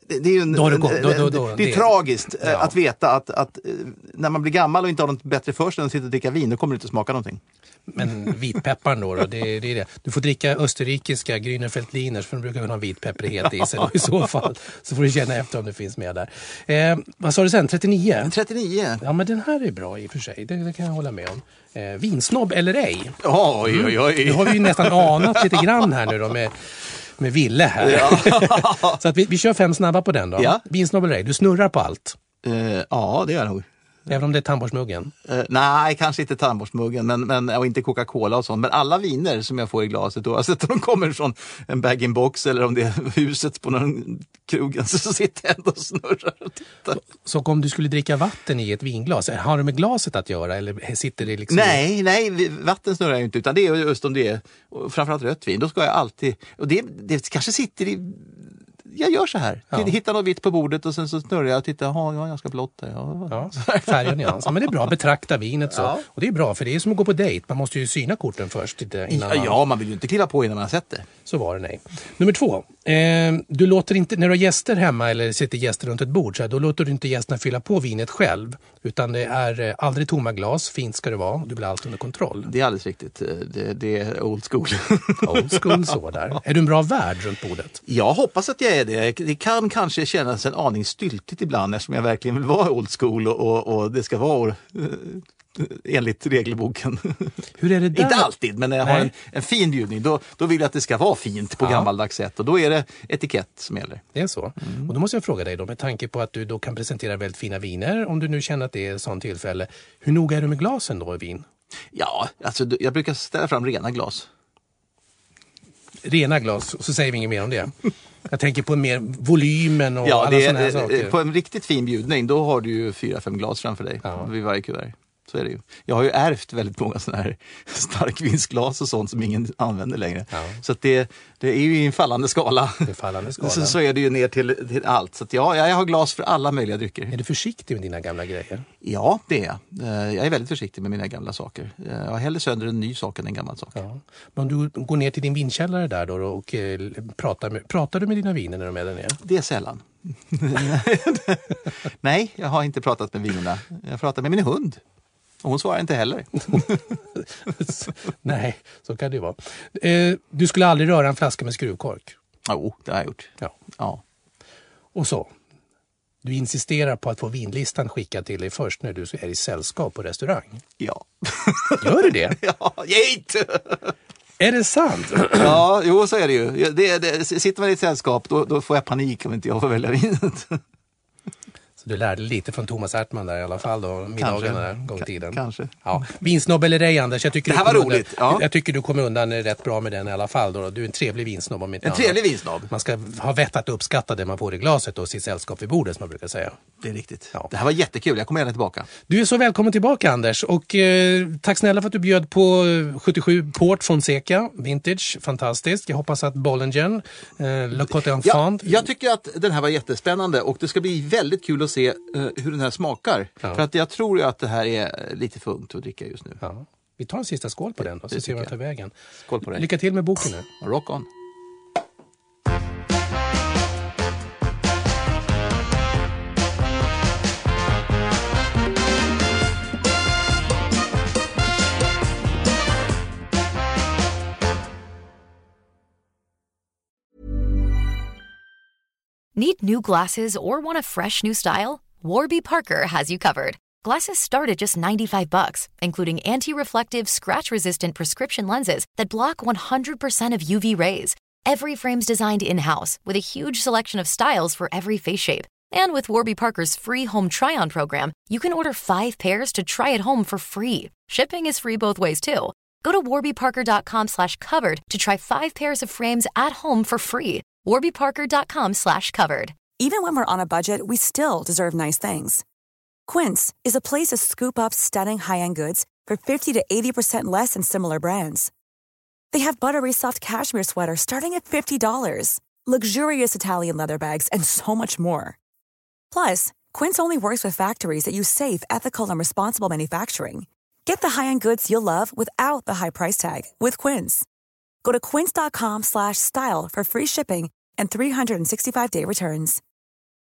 E: Det, det är ju en,
D: då, då, då, då, då,
E: det, det är
D: det.
E: tragiskt
D: Ja.
E: att veta att, att när man blir gammal och inte har något bättre för sig än att sitta och dricka vin, då kommer det inte smaka någonting.
D: Men vitpepparn då, då det, det är det. Du får dricka österrikiska Grünerfeldliner, för de brukar väl ha vitpepprighet i sig då, i så fall. Så får du känna efter om det finns med där. Eh, vad sa du sen? trettionio?
E: trettionio?
D: Ja, men den här är bra i och för sig. Det, det kan jag hålla med om. Eh, vinsnobb eller ej?
E: Oj, oj, oj.
D: Nu har vi ju nästan anat lite grann här nu då med, med Ville här.
E: Ja.
D: Så att vi, vi kör fem snabba på den då.
E: Ja.
D: Vinsnobb eller ej? Du snurrar på allt.
E: Uh, ja, det gör jag nog.
D: Även om det är tandborstmuggen.
E: Uh, nej, kanske inte tandborstmuggen men, men, och inte Coca-Cola och sånt. Men alla viner som jag får i glaset, oavsett om de kommer från en bag-in-box eller om det är huset på någon krogen, så sitter jag ändå och snurrar och tittar.
D: Så om du skulle dricka vatten i ett vinglas, har det med glaset att göra eller sitter det liksom...
E: Nej, nej, vatten snurrar jag inte, utan det är just om det är, och framförallt rött vin, då ska jag alltid, och det, det kanske sitter i... Jag gör så här.
D: Ja.
E: Hittar något vitt på bordet och sen så snurrar jag och tittar. Ja, jag har ganska blått där. Ja.
D: Ja, färgen ja. Men det är bra, betrakta vinet så.
E: Ja.
D: Och det är bra, för det är som att gå på dejt. Man måste ju syna korten först innan
E: Ja,
D: man...
E: ja, man vill ju inte kliva på innan man har sett det.
D: Så var det, nej. Nummer två. Eh, du låter inte, när du har gäster hemma eller sitter gäster runt ett bord, så här, då låter du inte gästerna fylla på vinet själv. Utan det är eh, aldrig tomma glas, fint ska det vara. Du blir allt under kontroll.
E: Det är alldeles riktigt. Det, det är old school.
D: Old school så där. Är du en bra värd runt bordet?
E: Jag hoppas att jag är det. Det kan kanske kännas en aning styltigt ibland eftersom jag verkligen vill vara old school och, och, och det ska vara enligt regelboken.
D: Hur är det där?
E: Inte alltid, men när jag har
D: Nej.
E: en, en fin bjudning då, då vill jag att det ska vara fint på
D: Ja.
E: gammaldags sätt och då är det etikett som gäller.
D: Det är så. Och då måste jag fråga dig då, med tanke på att du då kan presentera väldigt fina viner, om du nu känner att det är ett sånt tillfälle. Hur noga är du med glasen då i vin?
E: Ja, alltså jag brukar ställa fram rena glas.
D: Rena glas, och så säger vi inget mer om det. Jag tänker på mer volymen och
E: Ja,
D: alla
E: det
D: sådana här
E: är,
D: saker.
E: på en riktigt fin bjudning då har du ju fyra, fem glas framför dig
D: Ja.
E: vid varje kuvert. Så är det ju. Jag har ju ärvt väldigt många sådana här starkvinsglas och sånt som ingen använder längre.
D: Ja.
E: Så att det, det är ju i en fallande skala.
D: Det är fallande skala.
E: Så, så är det ju ner till, till allt. Så att ja, jag har glas för alla möjliga drycker.
D: Är du försiktig med dina gamla grejer?
E: Ja, det är jag. Eh, Jag är väldigt försiktig med mina gamla saker. Jag har hellre sönder en ny sak än en gammal sak.
D: Ja. Men om du går ner till din vinkällare där då och eh, pratar, med, pratar du med dina viner när de är där nere?
E: Det är sällan. Nej, jag har inte pratat med vinerna. Jag pratar med min hund. Och hon svarar inte heller.
D: Nej, så kan det ju vara. Eh, du skulle aldrig röra en flaska med skruvkork?
E: Jo, det har jag gjort.
D: Ja.
E: Ja.
D: Och så, du insisterar på att få vinlistan skickad till dig först när du är i sällskap på restaurang.
E: Ja.
D: Gör du det?
E: Ja, gate!
D: Är det sant?
E: Ja, jo så är det ju. Det, det, sitter man i ett sällskap då, då får jag panik om inte jag får välja vinet.
D: Så du lärde lite från Thomas Ärtman där i alla fall då, middagarna där, gång i tiden.
E: Kanske.
D: Ja. Vinsnobb eller ej, Anders? Jag tycker
E: Det här
D: du kom
E: var roligt,
D: Undan,
E: ja.
D: Jag tycker du kommer undan rätt bra med den i alla fall. Då. Du är en trevlig vinsnobb om inte
E: En
D: annat.
E: trevlig vinsnobb.
D: Man ska ha vett att uppskatta det man får i glaset och sitt sällskap vid bordet, som man brukar säga.
E: Det är riktigt.
D: Ja.
E: Det här var jättekul, jag kommer gärna tillbaka.
D: Du är så välkommen tillbaka, Anders. Och eh, tack snälla för att du bjöd på sjuttiosju Port Fonseca Vintage. Fantastiskt. Jag hoppas att Bollingen, eh, Le Côte
E: Ja,
D: Enfant...
E: jag tycker att den här var jättespännande och det ska bli väldigt kul att se uh, hur den här smakar.
D: Ja.
E: För att jag tror ju att det här är lite för ungt att dricka just nu.
D: Ja. Vi tar en sista skål på den och så
E: det
D: ser vi
E: tycker
D: vart tar vägen.
E: Skål på dig.
D: Lycka till med boken nu.
E: Rock on.
A: Need new glasses or want a fresh new style? Warby Parker has you covered. Glasses start at just ninety-five bucks, including anti-reflective, scratch-resistant prescription lenses that block one hundred percent of U V rays. Every frame's designed in-house with a huge selection of styles for every face shape. And with Warby Parker's free home try-on program, you can order five pairs to try at home for free. Shipping is free both ways, too. Go to warbyparker.com slash covered to try five pairs of frames at home for free. warbyparker.com slash covered.
H: Even when we're on a budget, we still deserve nice things. Quince is a place to scoop up stunning high-end goods for fifty to eighty percent less than similar brands. They have buttery soft cashmere sweaters starting at fifty dollars, luxurious Italian leather bags, and so much more. Plus, Quince only works with factories that use safe, ethical, and responsible manufacturing. Get the high-end goods you'll love without the high price tag with Quince. Go to quince.com slash style for free shipping and three sixty-five day returns.